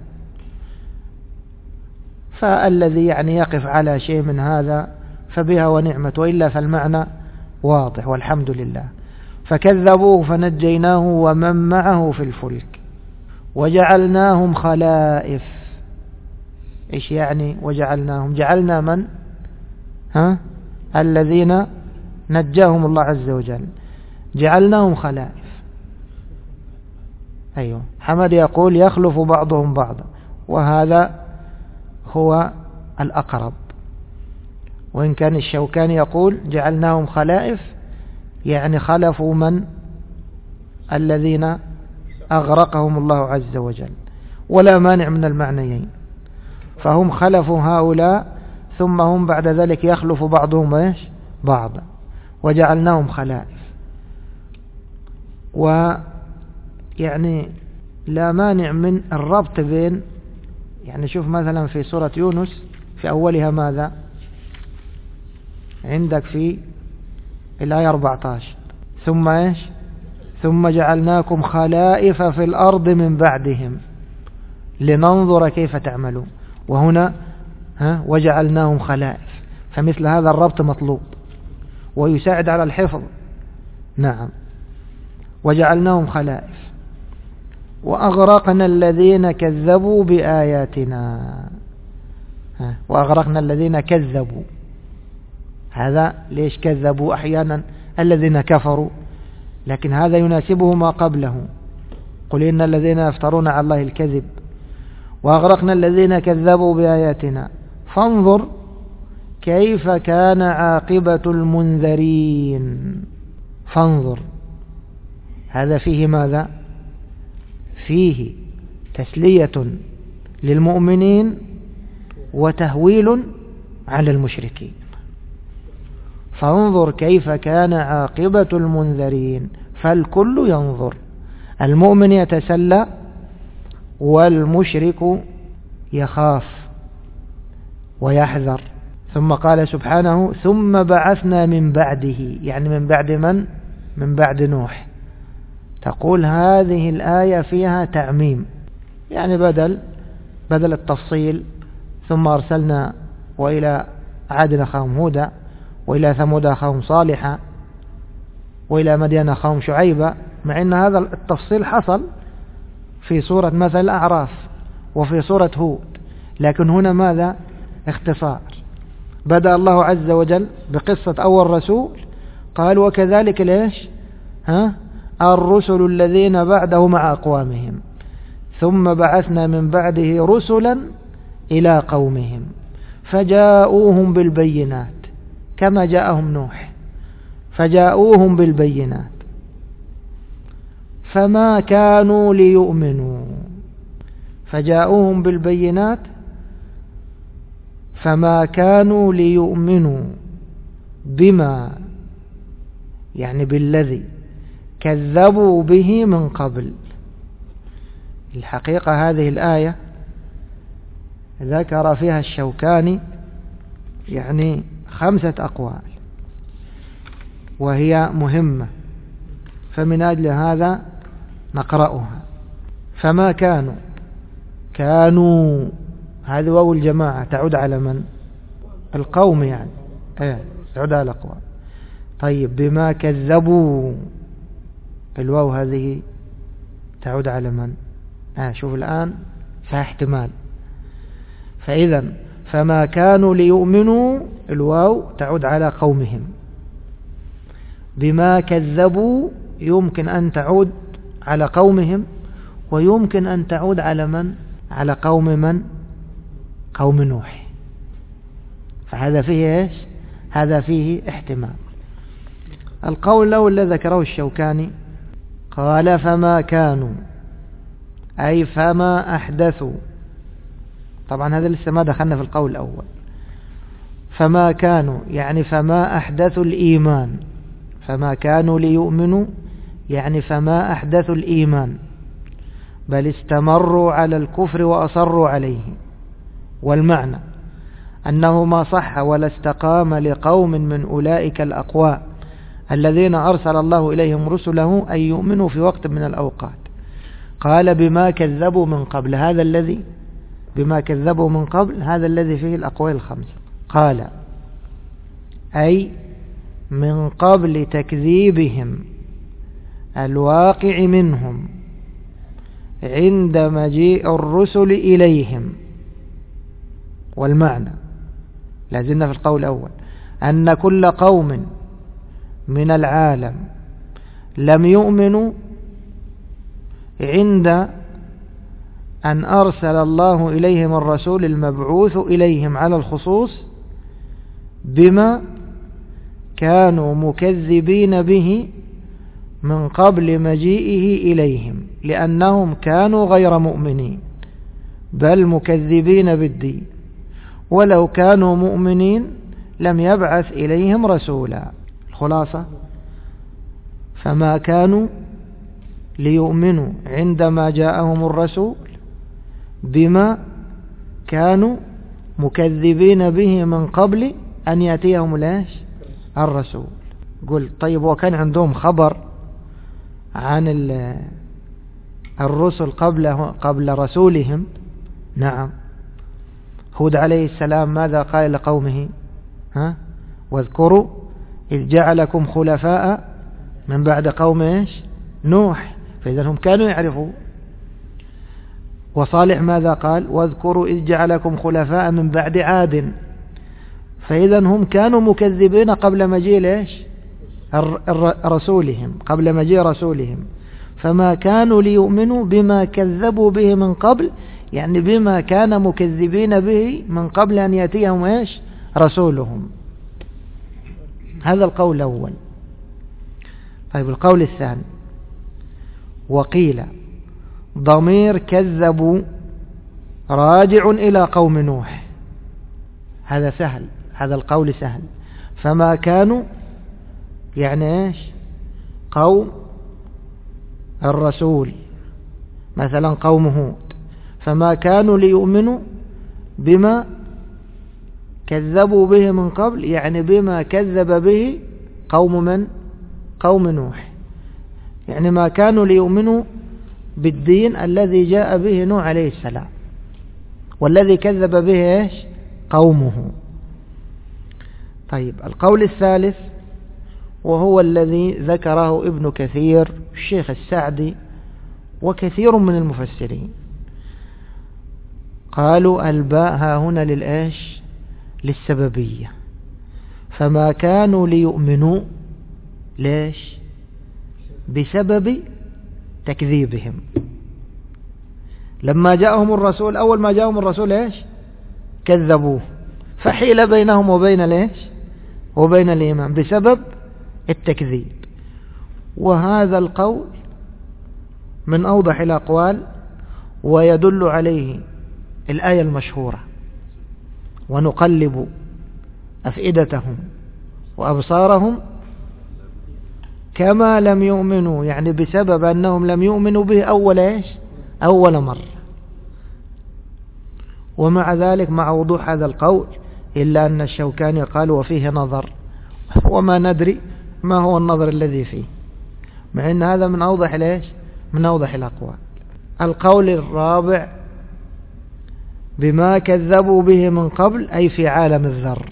فالذي يعني يقف على شيء من هذا فبها ونعمة، وإلا فالمعنى واضح والحمد لله. فكذبوه فنجيناه ومن معه في الفلك وجعلناهم خلائف. إيش يعني وجعلناهم؟ جعلنا من؟ ها؟ الذين نجاهم الله عز وجل، جعلناهم خلائف. أيوه، حمد يقول يخلف بعضهم بعضا، وهذا هو الأقرب. وإن كان الشوكاني يقول جعلناهم خلائف، يعني خلفوا من؟ الذين أغرقهم الله عز وجل، ولا مانع من المعنيين. فهم خلفوا هؤلاء، ثم هم بعد ذلك يخلف بعضهم ايش؟ بعضا، وجعلناهم خلائف. ويعني لا مانع من الربط بين، يعني شوف مثلا في سورة يونس في أولها ماذا عندك في الآية أربعة عشر؟ ثم ايش؟ ثم جعلناكم خلائف في الأرض من بعدهم لننظر كيف تعملون. وهنا ها وجعلناهم خلائف، فمثل هذا الربط مطلوب ويساعد على الحفظ. نعم، وجعلناهم خلائف وأغرقنا الذين كذبوا بآياتنا. ها وأغرقنا الذين كذبوا، هذا ليش كذبوا؟ أحيانا الذين كفروا، لكن هذا يناسبه ما قبله. قل إن الذين يفترون على الله الكذب وأغرقنا الذين كذبوا بآياتنا فانظر كيف كان عاقبة المنذرين. فانظر، هذا فيه ماذا؟ فيه تسلية للمؤمنين وتهويل على المشركين. فانظر كيف كان عاقبة المنذرين، فالكل ينظر، المؤمن يتسلى والمشرك يخاف ويحذر. ثم قال سبحانه ثم بعثنا من بعده، يعني من بعد من؟ من بعد نوح. تقول هذه الآية فيها تعميم، يعني بدل بدل التفصيل ثم أرسلنا وإلى عاد أخاهم هودا وإلى ثمود أخاهم صالحا وإلى مدين أخاهم شعيبا، مع أن هذا التفصيل حصل في سورة مثل الأعراف وفي سورة هود، لكن هنا ماذا؟ اختصار. بدأ الله عز وجل بقصة أول رسول، قال وكذلك ليش ها الرسل الذين بعده مع أقوامهم ثم بعثنا من بعده رسلا إلى قومهم فجاءوهم بالبينات كما جاءهم نوح، فجاءوهم بالبينات فما كانوا ليؤمنوا، فجاءوهم بالبينات فما كانوا ليؤمنوا بما يعني بالذي كذبوا به من قبل. الحقيقة هذه الآية ذكر فيها الشوكاني يعني خمسة أقوال وهي مهمة، فمن أجل هذا نقرأها. فما كانوا، كانوا هذه واو الجماعة تعود على من؟ القوم يعني، ايه تعود على الأقوام. طيب بما كذبوا، الواو هذه تعود على من؟ آه شوف الآن فيها احتمال. فإذا فما كانوا ليؤمنوا، الواو تعود على قومهم. بما كذبوا يمكن أن تعود على قومهم، ويمكن أن تعود على من؟ على قوم من؟ قوم نوح. فهذا فيه إيش؟ هذا فيه احتمال. القول الأول الذي ذكره الشوكاني قال فما كانوا أي فما أحدثوا. طبعا هذا لسه ما دخلنا في القول الأول. فما كانوا يعني فما أحدثوا الإيمان، فما كانوا ليؤمنوا يعني فما أحدثوا الإيمان، بل استمروا على الكفر وأصروا عليه. والمعنى أنه ما صح ولا استقام لقوم من أولئك الأقوام الذين أرسل الله إليهم رسله أن يؤمنوا في وقت من الأوقات. قال بما كذبوا من قبل، هذا الذي بما كذبوا من قبل هذا الذي فيه الأقوال الخمسة. قال أي من قبل تكذيبهم الواقع منهم عند مجيء الرسل إليهم. والمعنى لازلنا في القول الأول أن كل قوم من العالم لم يؤمنوا عند أن أرسل الله إليهم الرسول المبعوث إليهم على الخصوص بما كانوا مكذبين به من قبل مجيئه إليهم، لأنهم كانوا غير مؤمنين بل مكذبين بالدين، ولو كانوا مؤمنين لم يبعث إليهم رسولا. الخلاصة فما كانوا ليؤمنوا عندما جاءهم الرسول بما كانوا مكذبين به من قبل أن يأتيهم ليش الرسول. قل طيب وكان عندهم خبر عن الرسل قبل قبل رسولهم؟ نعم. هود عليه السلام ماذا قال لقومه؟ ها واذكروا إذ جعلكم خلفاء من بعد قوم إيش نوح، فإذا هم كانوا يعرفوا. وصالح ماذا قال؟ واذكروا إذ جعلكم خلفاء من بعد عاد، فإذا هم كانوا مكذبين قبل مجيء ليش رسولهم، قبل مجيء رسولهم. فما كانوا ليؤمنوا بما كذبوا به من قبل، يعني بما كان مكذبين به من قبل أن يأتيهم إيش رسولهم. هذا القول الأول. طيب القول الثاني وقيل ضمير كذبوا راجع إلى قوم نوح. هذا سهل، هذا القول سهل. فما كانوا يعني إيش قوم الرسول، مثلا قوم هود، فما كانوا ليؤمنوا بما كذبوا به من قبل، يعني بما كذب به قوم من قوم نوح، يعني ما كانوا ليؤمنوا بالدين الذي جاء به نوح عليه السلام والذي كذب به إيش قومه. طيب القول الثالث وهو الذي ذكره ابن كثير الشيخ السعدي وكثير من المفسرين، قالوا الباء ها هنا للإيش للسببية. فما كانوا ليؤمنوا ليش بسبب تكذيبهم. لما جاءهم الرسول، أول ما جاءهم الرسول إيش كذبوه، فحيل بينهم وبين ليش وبين الإيمان بسبب التكذيب. وهذا القول من أوضح الأقوال ويدل عليه الآية المشهورة ونقلب أفئدتهم وأبصارهم كما لم يؤمنوا، يعني بسبب أنهم لم يؤمنوا به أول إيش أول مرة. ومع ذلك مع وضوح هذا القول إلا أن الشوكاني قال وفيه نظر، وما ندري ما هو النظر الذي فيه، مع أن هذا من أوضح ليش من أوضح الأقوال. القول الرابع بما كذبوا به من قبل، أي في عالم الذر،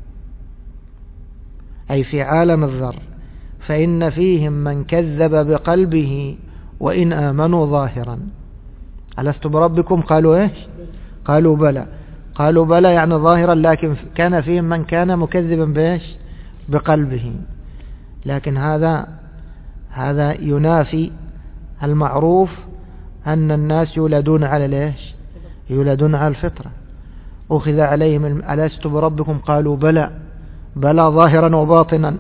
أي في عالم الذر، فإن فيهم من كذب بقلبه وإن آمنوا ظاهرا. ألست بربكم؟ قالوا إيش؟ قالوا بلى. قالوا بلى يعني ظاهرا، لكن كان فيهم من كان مكذبا بإيش؟ بقلبه. لكن هذا هذا ينافي المعروف أن الناس يولدون على الإيش؟ يولدون على الفطرة. أخذ عليهم ألست بربكم؟ قالوا بلى، بلى ظاهرا وباطنا،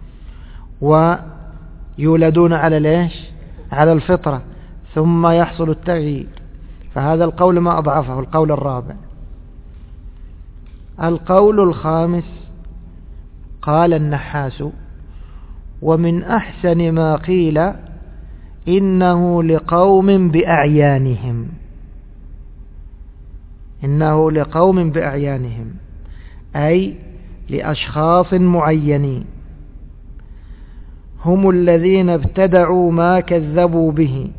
ويولدون على الإيش؟ على الفطرة، ثم يحصل التغيير. فهذا القول ما أضعفه. القول الرابع. القول الخامس قال النحاس ومن أحسن ما قيل إنه لقوم بأعيانهم، إنه لقوم بأعيانهم، أي لأشخاص معينين، هم الذين ابتدعوا ما كذبوا به،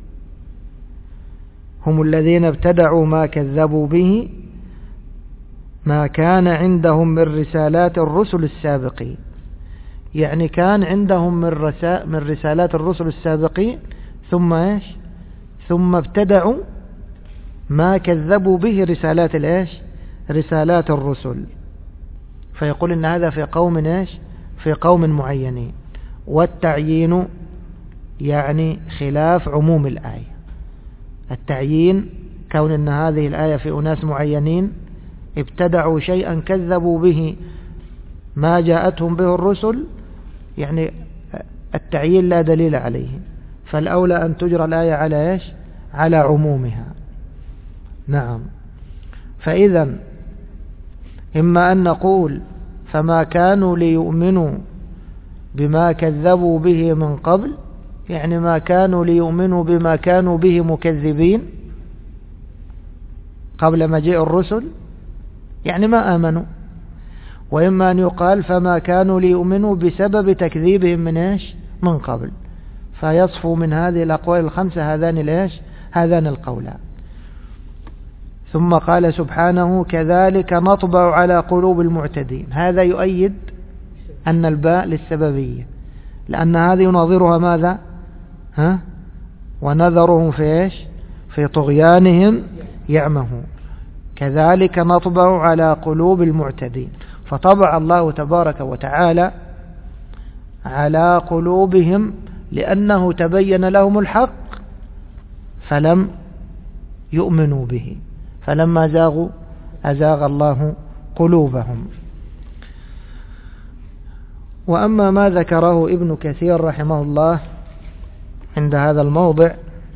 هم الذين ابتدعوا ما كذبوا به ما كان عندهم من رسالات الرسل السابقين. يعني كان عندهم من, رسا من رسالات الرسل السابقين، ثم إيش؟ ثم ابتدعوا ما كذبوا به رسالات الإيش؟ رسالات الرسل. فيقول إن هذا في قوم إيش؟ في قوم معينين. والتعيين يعني خلاف عموم الآية. التعيين كون أن هذه الآية في أناس معينين ابتدعوا شيئا كذبوا به ما جاءتهم به الرسل، يعني التعيين لا دليل عليه، فالأولى أن تجرى الآية على إيش؟ على عمومها. نعم. فإذا إما أن نقول فما كانوا ليؤمنوا بما كذبوا به من قبل، يعني ما كانوا ليؤمنوا بما كانوا به مكذبين قبل مجيء الرسل، يعني ما آمنوا. وإما أن يقال فما كانوا ليؤمنوا بسبب تكذيبهم من إيش؟ من قبل. فيصفو من هذه الأقوال الخمسة هذان الإيش؟ هذان القولان. ثم قال سبحانه كذلك نطبع على قلوب المعتدين. هذا يؤيد أن الباء للسببية، لأن هذه يناظرها ماذا؟ ها؟ ونذرهم في إيش؟ في طغيانهم يعمهون. كذلك نطبع على قلوب المعتدين، فطبع الله تبارك وتعالى على قلوبهم لأنه تبين لهم الحق فلم يؤمنوا به، فلما زاغوا أزاغ الله قلوبهم. وأما ما ذكره ابن كثير رحمه الله عند هذا الموضع،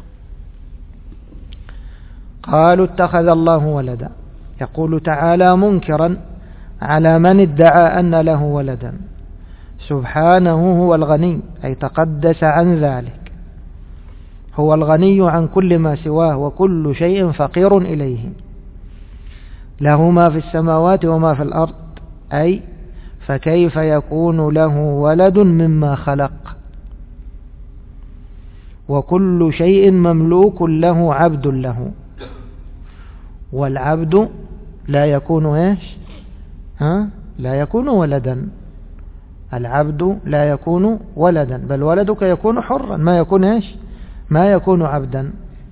قالوا اتخذ الله ولدا. يقول تعالى منكرا على من ادعى أن له ولدا، سبحانه هو الغني، أي تقدس عن ذلك، هو الغني عن كل ما سواه، وكل شيء فقير إليه، له ما في السماوات وما في الأرض، أي فكيف يكون له ولد مما خلق، وكل شيء مملوك له عبد له، والعبد لا يكون إيش؟ ها؟ لا يكون ولدا. العبد لا يكون ولدا، بل ولدك يكون حرا، ما يكون إيش؟ ما يكون عبدا.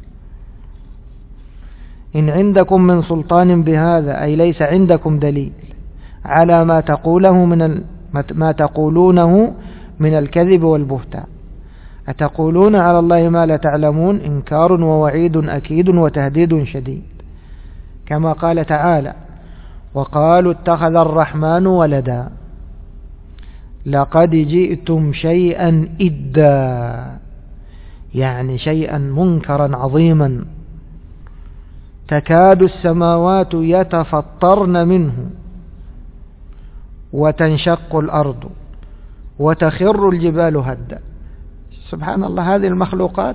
إن عندكم من سلطان بهذا، أي ليس عندكم دليل على ما تقوله من ال... ما تقولونه من الكذب والبهتان، أتقولون على الله ما لا تعلمون، إنكار ووعيد أكيد وتهديد شديد، كما قال تعالى وقالوا اتخذ الرحمن ولدا لقد جئتم شيئا إدا، يعني شيئا منكرا عظيما، تكاد السماوات يتفطرن منه وتنشق الأرض وتخر الجبال هدا. سبحان الله، هذه المخلوقات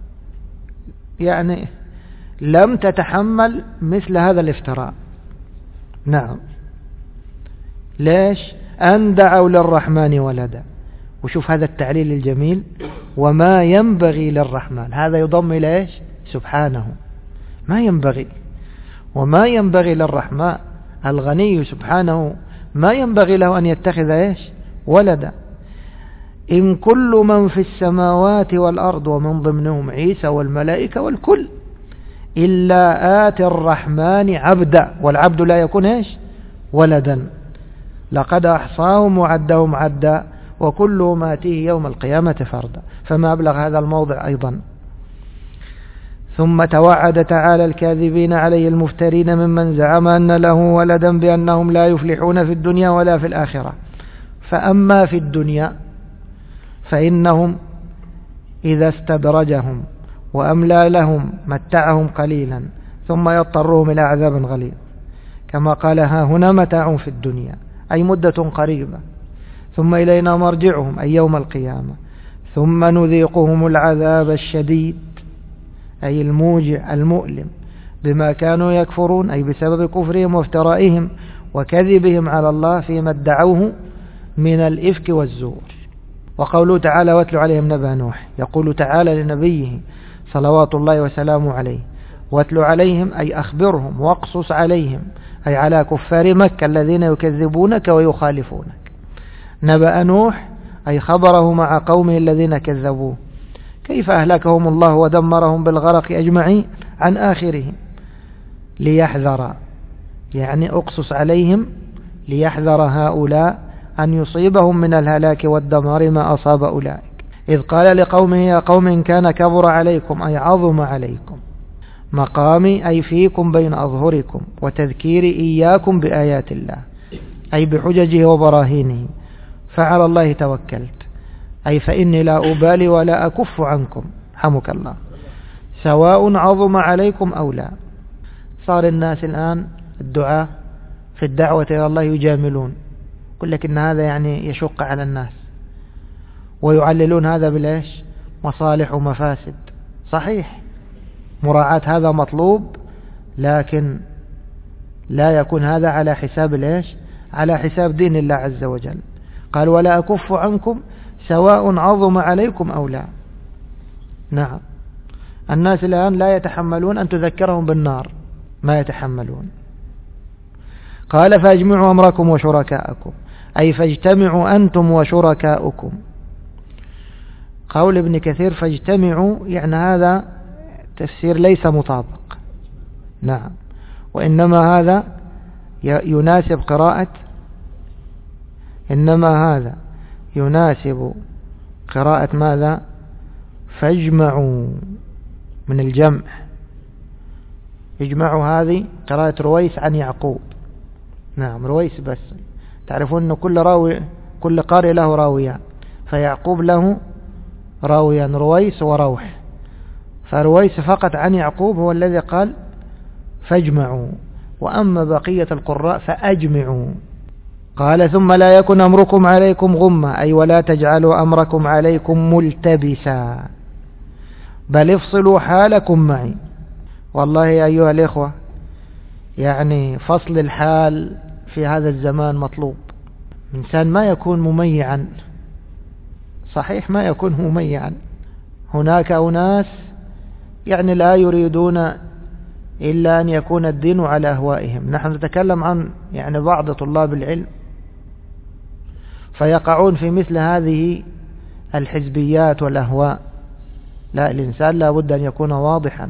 يعني لم تتحمل مثل هذا الافتراء. نعم، ليش؟ أن دعوا للرحمن ولدا. وشوف هذا التعليل الجميل، وما ينبغي للرحمن، هذا يضم إلى إيش؟ سبحانه، ما ينبغي. وما ينبغي للرحمن الغني سبحانه ما ينبغي له أن يتخذ إيش؟ ولدا. إن كل من في السماوات والأرض ومن ضمنهم عيسى والملائكة والكل إلا آتي الرحمن عبدا، والعبد لا يكون إيش؟ ولدا. لقد أحصاهم وعدهم عدا وكلهم آتيه يوم القيامة فردا. فما أبلغ هذا الموضع أيضا. ثم توعد تعالى الكاذبين عليه المفترين ممن زعم أن له ولدا بأنهم لا يفلحون في الدنيا ولا في الآخرة. فأما في الدنيا فإنهم إذا استدرجهم وأملى لهم متعهم قليلا ثم يضطرهم إلى عذاب غليظ، كما قال ها هنا متاع في الدنيا أي مدة قريبة، ثم إلينا مرجعهم أي يوم القيامة، ثم نذيقهم العذاب الشديد أي الموجع المؤلم بما كانوا يكفرون أي بسبب كفرهم وافترائهم وكذبهم على الله فيما ادعوه من الإفك والزور. وقوله تعالى واتل عليهم نبأ نوح، يقول تعالى لنبيه صلوات الله وسلامه عليه واتل عليهم أي أخبرهم واقصص عليهم أي على كفار مكة الذين يكذبونك ويخالفونك. نبأ نوح أي خبره مع قومه الذين كذبوه كيف أهلكهم الله ودمرهم بالغرق أجمعين عن آخرهم، ليحذر يعني أقصص عليهم ليحذر هؤلاء أن يصيبهم من الهلاك والدمار ما أصاب أولئك. إذ قال لقومه يا قوم إن كان كبر عليكم أي عظم عليكم مقامي أي فيكم بين أظهركم وتذكيري إياكم بآيات الله أي بحججه وبراهينه، فعلى الله توكلت أي فإني لا أبالي ولا أكف عنكم حمك الله سواء عظم عليكم أو لا. صار الناس الآن الدعاء في الدعوة إلى الله يجاملون، يقول لك إن هذا يعني يشق على الناس، ويعللون هذا بالإيش؟ مصالح ومفاسد. صحيح، مراعاة هذا مطلوب، لكن لا يكون هذا على حساب الإيش؟ على حساب دين الله عز وجل. قال ولا أكف عنكم سواء عظم عليكم أو لا. نعم، الناس الآن لا يتحملون أن تذكرهم بالنار، ما يتحملون. قال فاجمعوا أمركم وشركاءكم أي فاجتمعوا أنتم وشركاؤكم. قول ابن كثير فاجتمعوا يعني هذا تفسير ليس مطابق، نعم، وإنما هذا يناسب قراءة إنما هذا يناسب قراءة ماذا؟ فاجمعوا من الجمع. اجمعوا هذه قراءة رويس عن يعقوب. نعم، رويس بس. تعرفون أن كل راوي كل قارئ له راويان، فيعقوب له راويا رويس وروح، فرويس فقط عن يعقوب هو الذي قال فاجمعوا، وأما بقية القراء فأجمعوا. قال ثم لا يكن أمركم عليكم غمة أي ولا تجعلوا أمركم عليكم ملتبسا بل افصلوا حالكم معي. والله يا أيها الإخوة يعني فصل الحال في هذا الزمان مطلوب. إنسان ما يكون مميعا، صحيح ما يكون مميعا. هناك أناس يعني لا يريدون إلا أن يكون الدين على أهوائهم. نحن نتكلم عن يعني بعض طلاب العلم فيقعون في مثل هذه الحزبيات والأهواء. لا، الإنسان لا بد أن يكون واضحا،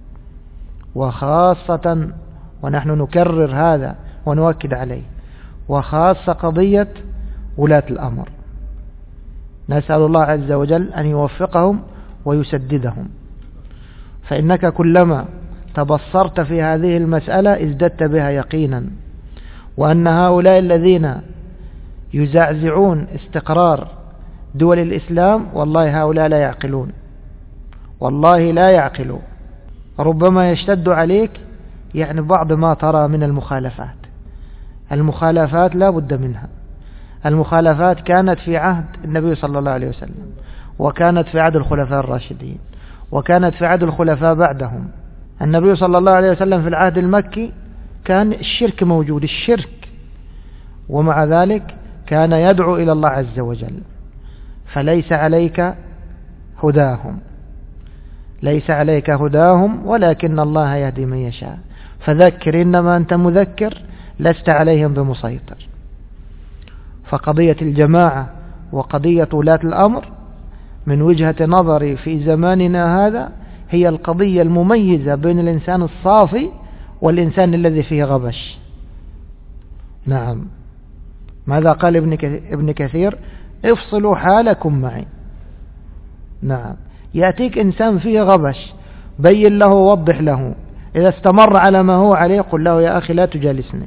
وخاصة ونحن نكرر هذا ونؤكد عليه، وخاصة قضية ولاة الأمر. نسأل الله عز وجل أن يوفقهم ويسددهم، فإنك كلما تبصرت في هذه المسألة ازددت بها يقينا، وأن هؤلاء الذين يزعزعون استقرار دول الإسلام والله هؤلاء لا يعقلون، والله لا يعقلون. ربما يشتد عليك يعني بعض ما ترى من المخالفات. المخالفات لا بد منها، المخالفات كانت في عهد النبي صلى الله عليه وسلم، وكانت في عهد الخلفاء الراشدين، وكانت في عهد الخلفاء بعدهم. النبي صلى الله عليه وسلم في العهد المكي كان الشرك موجود، الشرك، ومع ذلك كان يدعو إلى الله عز وجل. فليس عليك هداهم، ليس عليك هداهم ولكن الله يهدي من يشاء، فذكر إنما أنت مذكر لست عليهم بمسيطر. فقضية الجماعة وقضية ولاة الأمر من وجهة نظري في زماننا هذا هي القضية المميزة بين الإنسان الصافي والإنسان الذي فيه غبش. نعم، ماذا قال ابن كثير؟ افصلوا حالكم معي. نعم، يأتيك إنسان فيه غبش، بين له ووضح له، إذا استمر على ما هو عليه قل له يا أخي لا تجالسني،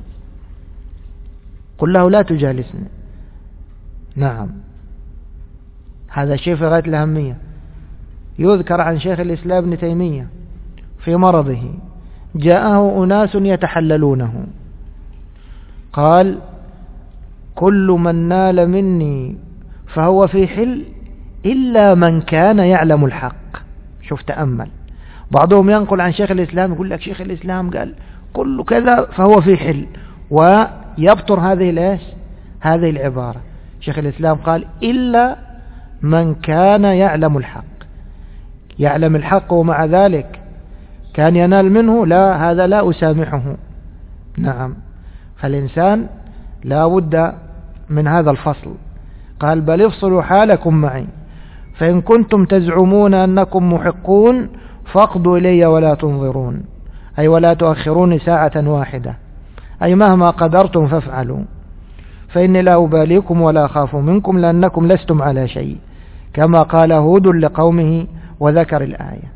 قل له لا تجالسني. نعم، هذا شيء في غاية الأهمية. يذكر عن شيخ الإسلام ابن تيمية في مرضه جاءه أناس يتحللونه، قال كل من نال مني فهو في حل إلا من كان يعلم الحق. شوف تأمل، بعضهم ينقل عن شيخ الإسلام يقول لك شيخ الإسلام قال كل كذا فهو في حل، ويبطر هذه الإيش هذه العبارة. شيخ الإسلام قال إلا من كان يعلم الحق، يعلم الحق ومع ذلك كان ينال منه، لا، هذا لا أسامحه. نعم، فالإنسان لا بد من هذا الفصل. قال بل افصلوا حالكم معي، فإن كنتم تزعمون أنكم محقون فاقضوا إلي ولا تنظرون، أي ولا تؤخروني ساعة واحدة، أي مهما قدرتم فافعلوا، فإني لا أباليكم ولا أخاف منكم لأنكم لستم على شيء، كما قال هود لقومه وذكر الآية.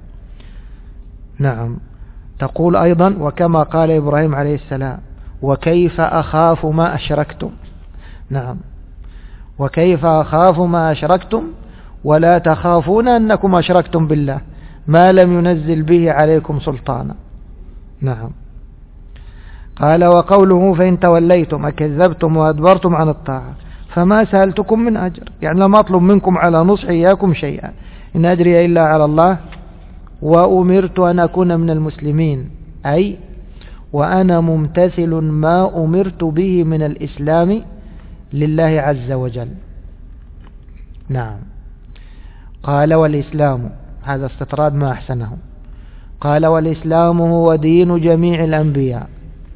نعم، تقول أيضا وكما قال إبراهيم عليه السلام وكيف أخاف ما أشركتم. نعم، وكيف أخاف ما أشركتم ولا تخافون أنكم أشركتم بالله ما لم ينزل به عليكم سلطانا. نعم، قال وقوله فإن توليتم أكذبتم وأدبرتم عن الطاعة فما سألتكم من أجر، يعني لم أطلب منكم على نصح إياكم شيئا، إن أجري إلا على الله وأمرت أن أكون من المسلمين، أي وأنا ممتثل ما أمرت به من الإسلام لله عز وجل. نعم، قال والإسلام، هذا استطراد ما أحسنه، قال والإسلام هو دين جميع الأنبياء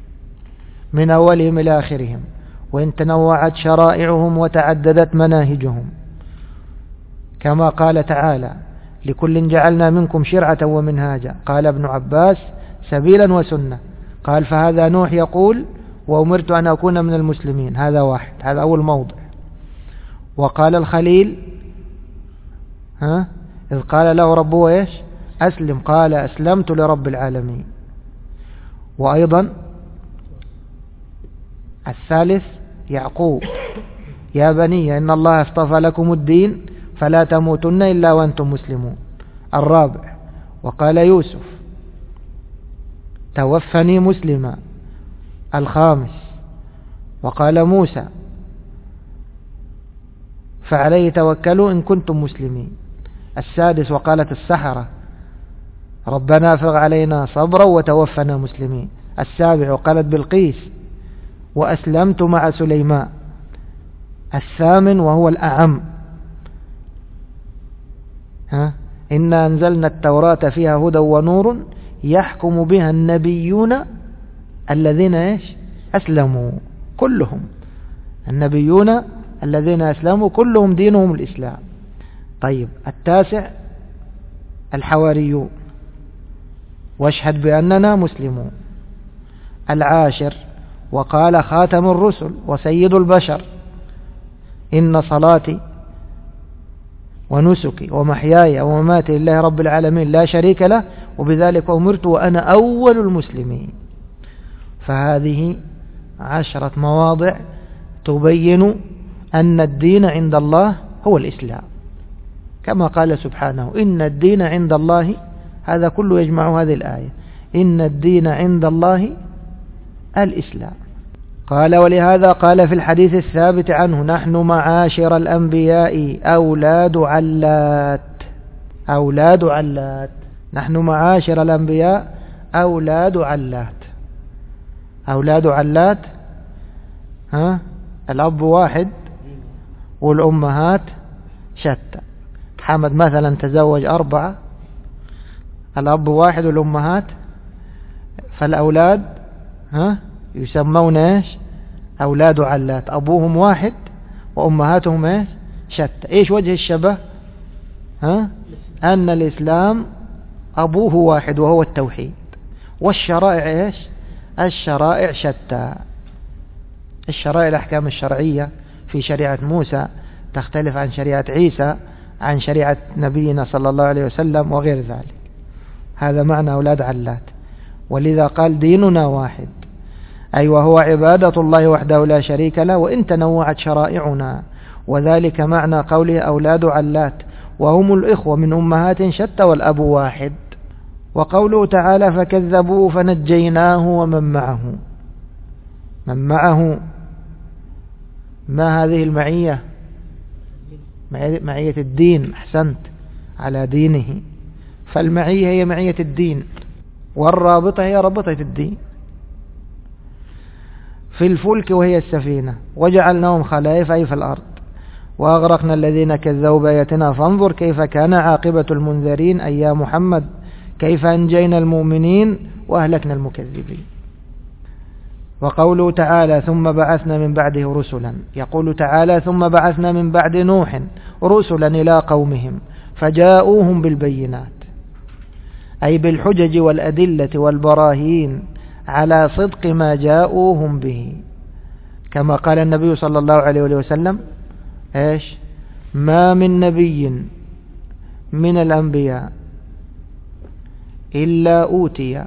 من أولهم إلى آخرهم، وإن تنوعت شرائعهم وتعددت مناهجهم، كما قال تعالى لكل جعلنا منكم شرعة ومنهاجا، قال ابن عباس سبيلا وسنة، قال فهذا نوح يقول وأمرت أن أكون من المسلمين، هذا واحد، هذا أول موضع. وقال الخليل ها إذ قال له ربه إيش أسلم، قال أسلمت لرب العالمين. وأيضا الثالث يعقوب يا بني إن الله اصطفى لكم الدين فلا تموتن إلا وأنتم مسلمون. الرابع وقال يوسف توفني مسلما. الخامس وقال موسى فعليه توكلوا إن كنتم مسلمين. السادس وقالت السحرة ربنا افرغ علينا صبرا وتوفنا مسلمين. السابع وقالت بلقيس وأسلمت مع سليمان. الثامن وهو الأعم ها إنا أنزلنا التوراة فيها هدى ونور يحكم بها النبيون الذين إيش أسلموا، كلهم النبيون الذين أسلموا كلهم دينهم الإسلام. طيب التاسع الحواريون واشهد بأننا مسلمون. العاشر وقال خاتم الرسل وسيد البشر إن صلاتي ونسكي ومحياي ومماتي لله رب العالمين لا شريك له وبذلك أمرت وأنا أول المسلمين. فهذه عشرة مواضع تبين أن الدين عند الله هو الإسلام، كما قال سبحانه إن الدين عند الله، هذا كله يجمع هذه الآية، إن الدين عند الله الإسلام. قال ولهذا قال في الحديث الثابت عنه نحن معاشر الأنبياء أولاد علات. أولاد علات، نحن معاشر الأنبياء أولاد علات. أولاد علات، ها، الأب واحد والأمهات شتى. محمد مثلا تزوج أربعة، الأب واحد والأمهات، فالأولاد ها يسمون ايش؟ أولاد علات، أبوهم واحد وأمهاتهم ايش؟ شتى. ايش وجه الشبه؟ ها؟ أن الإسلام أبوه واحد وهو التوحيد، والشرائع ايش؟ الشرائع شتى. الشرائع الأحكام الشرعية في شريعة موسى تختلف عن شريعة عيسى، عن شريعة نبينا صلى الله عليه وسلم وغير ذلك. هذا معنى أولاد علات. ولذا قال ديننا واحد، أي وهو عبادة الله وحده لا شريك له، وإن تنوعت شرائعنا. وذلك معنى قوله أولاد علات، وهم الإخوة من أمهات شتى والأب واحد. وقوله تعالى فكذبوه فنجيناه ومن معه. من معه، ما هذه المعية؟ معية الدين. أحسنت، على دينه. فالمعية هي معية الدين، والرابطة هي رابطة الدين. في الفلك وهي السفينة، وجعلناهم خلائف أي في الأرض، وأغرقنا الذين كذبوا بآياتنا فانظر كيف كان عاقبة المنذرين. أي يا محمد كيف أنجينا المؤمنين وأهلكنا المكذبين. وقوله تعالى ثم بعثنا من بعده رسلا، يقول تعالى ثم بعثنا من بعد نوح رسلا إلى قومهم فجاءوهم بالبينات، أي بالحجج والأدلة والبراهين على صدق ما جاءوهم به، كما قال النبي صلى الله عليه وسلم إيش؟ ما من نبي من الأنبياء إلا أوتي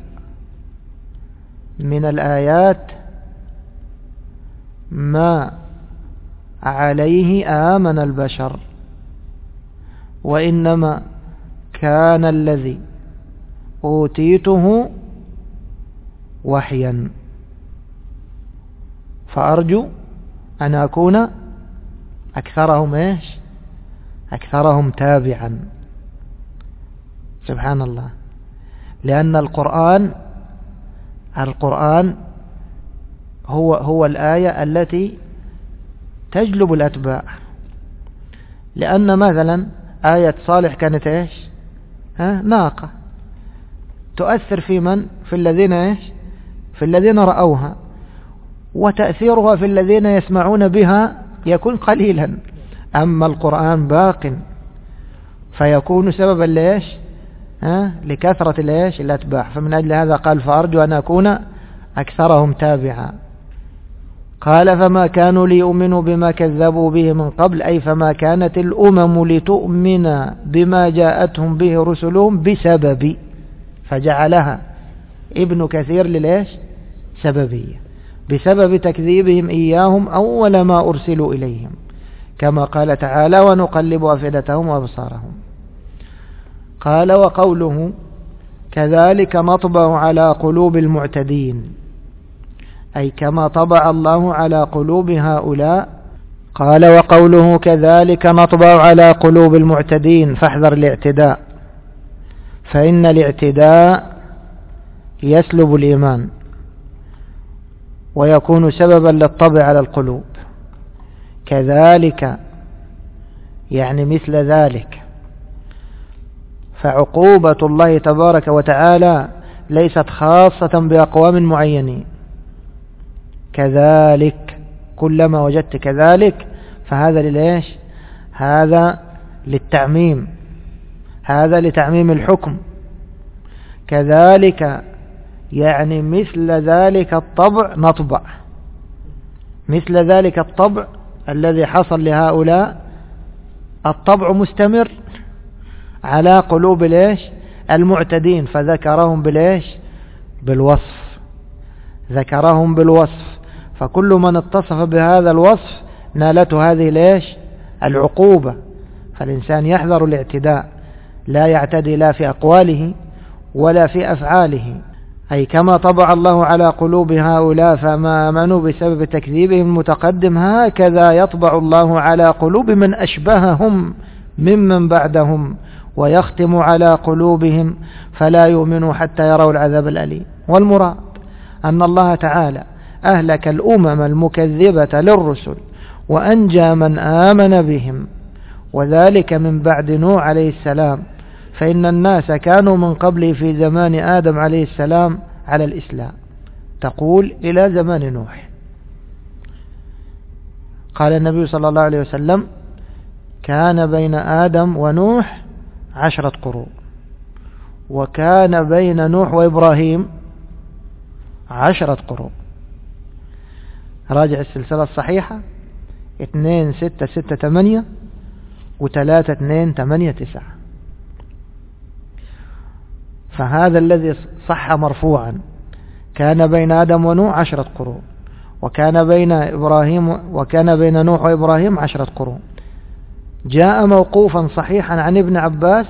من الآيات ما عليه آمن البشر، وإنما كان الذي أوتيته وحيا، فأرجو أن أكون أكثرهم إيش؟ أكثرهم تابعا. سبحان الله. لأن القرآن القرآن هو هو الآية التي تجلب الأتباع. لأن مثلا آية صالح كانت إيش؟ ها؟ ناقة، تؤثر في من؟ في الذين إيش؟ في الذين رأوها، وتأثيرها في الذين يسمعون بها يكون قليلا. أما القرآن باق، فيكون سببا لإيش؟ ها؟ لكثرة الإيش؟ الأتباع. فمن أجل هذا قال فأرجو أن أكون أكثرهم تابعا. قال فما كانوا ليؤمنوا بما كذبوا به من قبل، أي فما كانت الأمم لتؤمن بما جاءتهم به رسلهم بسبب، فجعلها ابن كثير للإيش؟ سببية، بسبب تكذيبهم إياهم أول ما أرسلوا إليهم، كما قال تعالى ونقلب أفئدتهم وأبصارهم. قال وقوله كذلك نطبع على قلوب المعتدين، أي كما طبع الله على قلوب هؤلاء. قال وقوله كذلك نطبع على قلوب المعتدين، فاحذر الاعتداء، فإن الاعتداء يسلب الإيمان ويكون سببا للطبع على القلوب. كذلك يعني مثل ذلك. فعقوبة الله تبارك وتعالى ليست خاصة بأقوام معينين. كذلك كلما وجدت كذلك فهذا للإيش؟ هذا للتعميم، هذا لتعميم الحكم. كذلك يعني مثل ذلك الطبع نطبع، مثل ذلك الطبع الذي حصل لهؤلاء. الطبع مستمر على قلوب الإيش؟ المعتدين، فذكرهم بالإيش؟ بالوصف، ذكرهم بالوصف. فكل من اتصف بهذا الوصف نالته هذه الإيش؟ العقوبة. فالإنسان يحذر الاعتداء، لا يعتدي لا في أقواله ولا في أفعاله. أي كما طبع الله على قلوب هؤلاء فما آمنوا بسبب تكذيبهم المتقدم، هكذا يطبع الله على قلوب من أشبههم ممن بعدهم ويختم على قلوبهم فلا يؤمنوا حتى يروا العذاب الأليم. والمراد أن الله تعالى أهلك الأمم المكذبة للرسل وأنجى من آمن بهم، وذلك من بعد نوح عليه السلام، فإن الناس كانوا من قبل في زمان آدم عليه السلام على الإسلام، تقول إلى زمان نوح. قال النبي صلى الله عليه وسلم: كان بين آدم ونوح عشرة قرون، وكان بين نوح وإبراهيم عشرة قرون. راجع السلسلة الصحيحة اثنين ستة ستة ثمانية وثلاثة اثنين ثمانية تسعة. فهذا الذي صح مرفوعا كان بين آدم ونوح عشرة قرون، وكان بين إبراهيم وكان بين نوح وإبراهيم عشرة قرون. جاء موقوفا صحيحا عن ابن عباس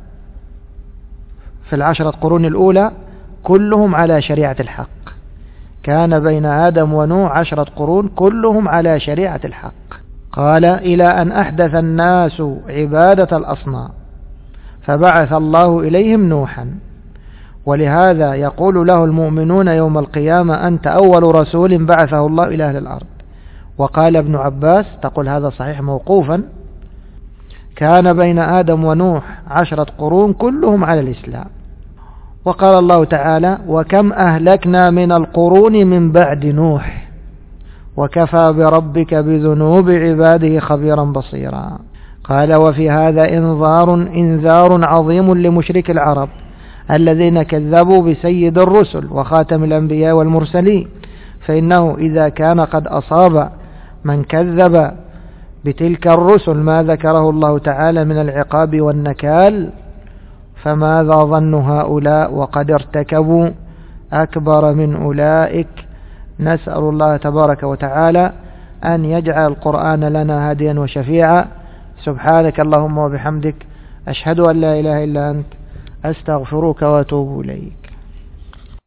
في العشرة قرون الأولى كلهم على شريعة الحق. كان بين آدم ونوح عشرة قرون كلهم على شريعة الحق. قال: إلى أن أحدث الناس عبادة الأصنام فبعث الله إليهم نوحا، ولهذا يقول له المؤمنون يوم القيامة: أنت أول رسول بعثه الله إلى أهل الأرض. وقال ابن عباس، تقول هذا صحيح موقوفا: كان بين آدم ونوح عشرة قرون كلهم على الإسلام. وقال الله تعالى: وكم أهلكنا من القرون من بعد نوح وكفى بربك بذنوب عباده خبيرا بصيرا. قال: وفي هذا إنذار إنذار عظيم لمشرك العرب الذين كذبوا بسيد الرسل وخاتم الأنبياء والمرسلين، فإنه إذا كان قد أصاب من كذب بتلك الرسل ما ذكره الله تعالى من العقاب والنكال، فماذا ظن هؤلاء وقد ارتكبوا أكبر من أولئك. نسأل الله تبارك وتعالى أن يجعل القرآن لنا هاديا وشفيعا. سبحانك اللهم وبحمدك، أشهد أن لا إله إلا أنت، أستغفرك وأتوب إليك.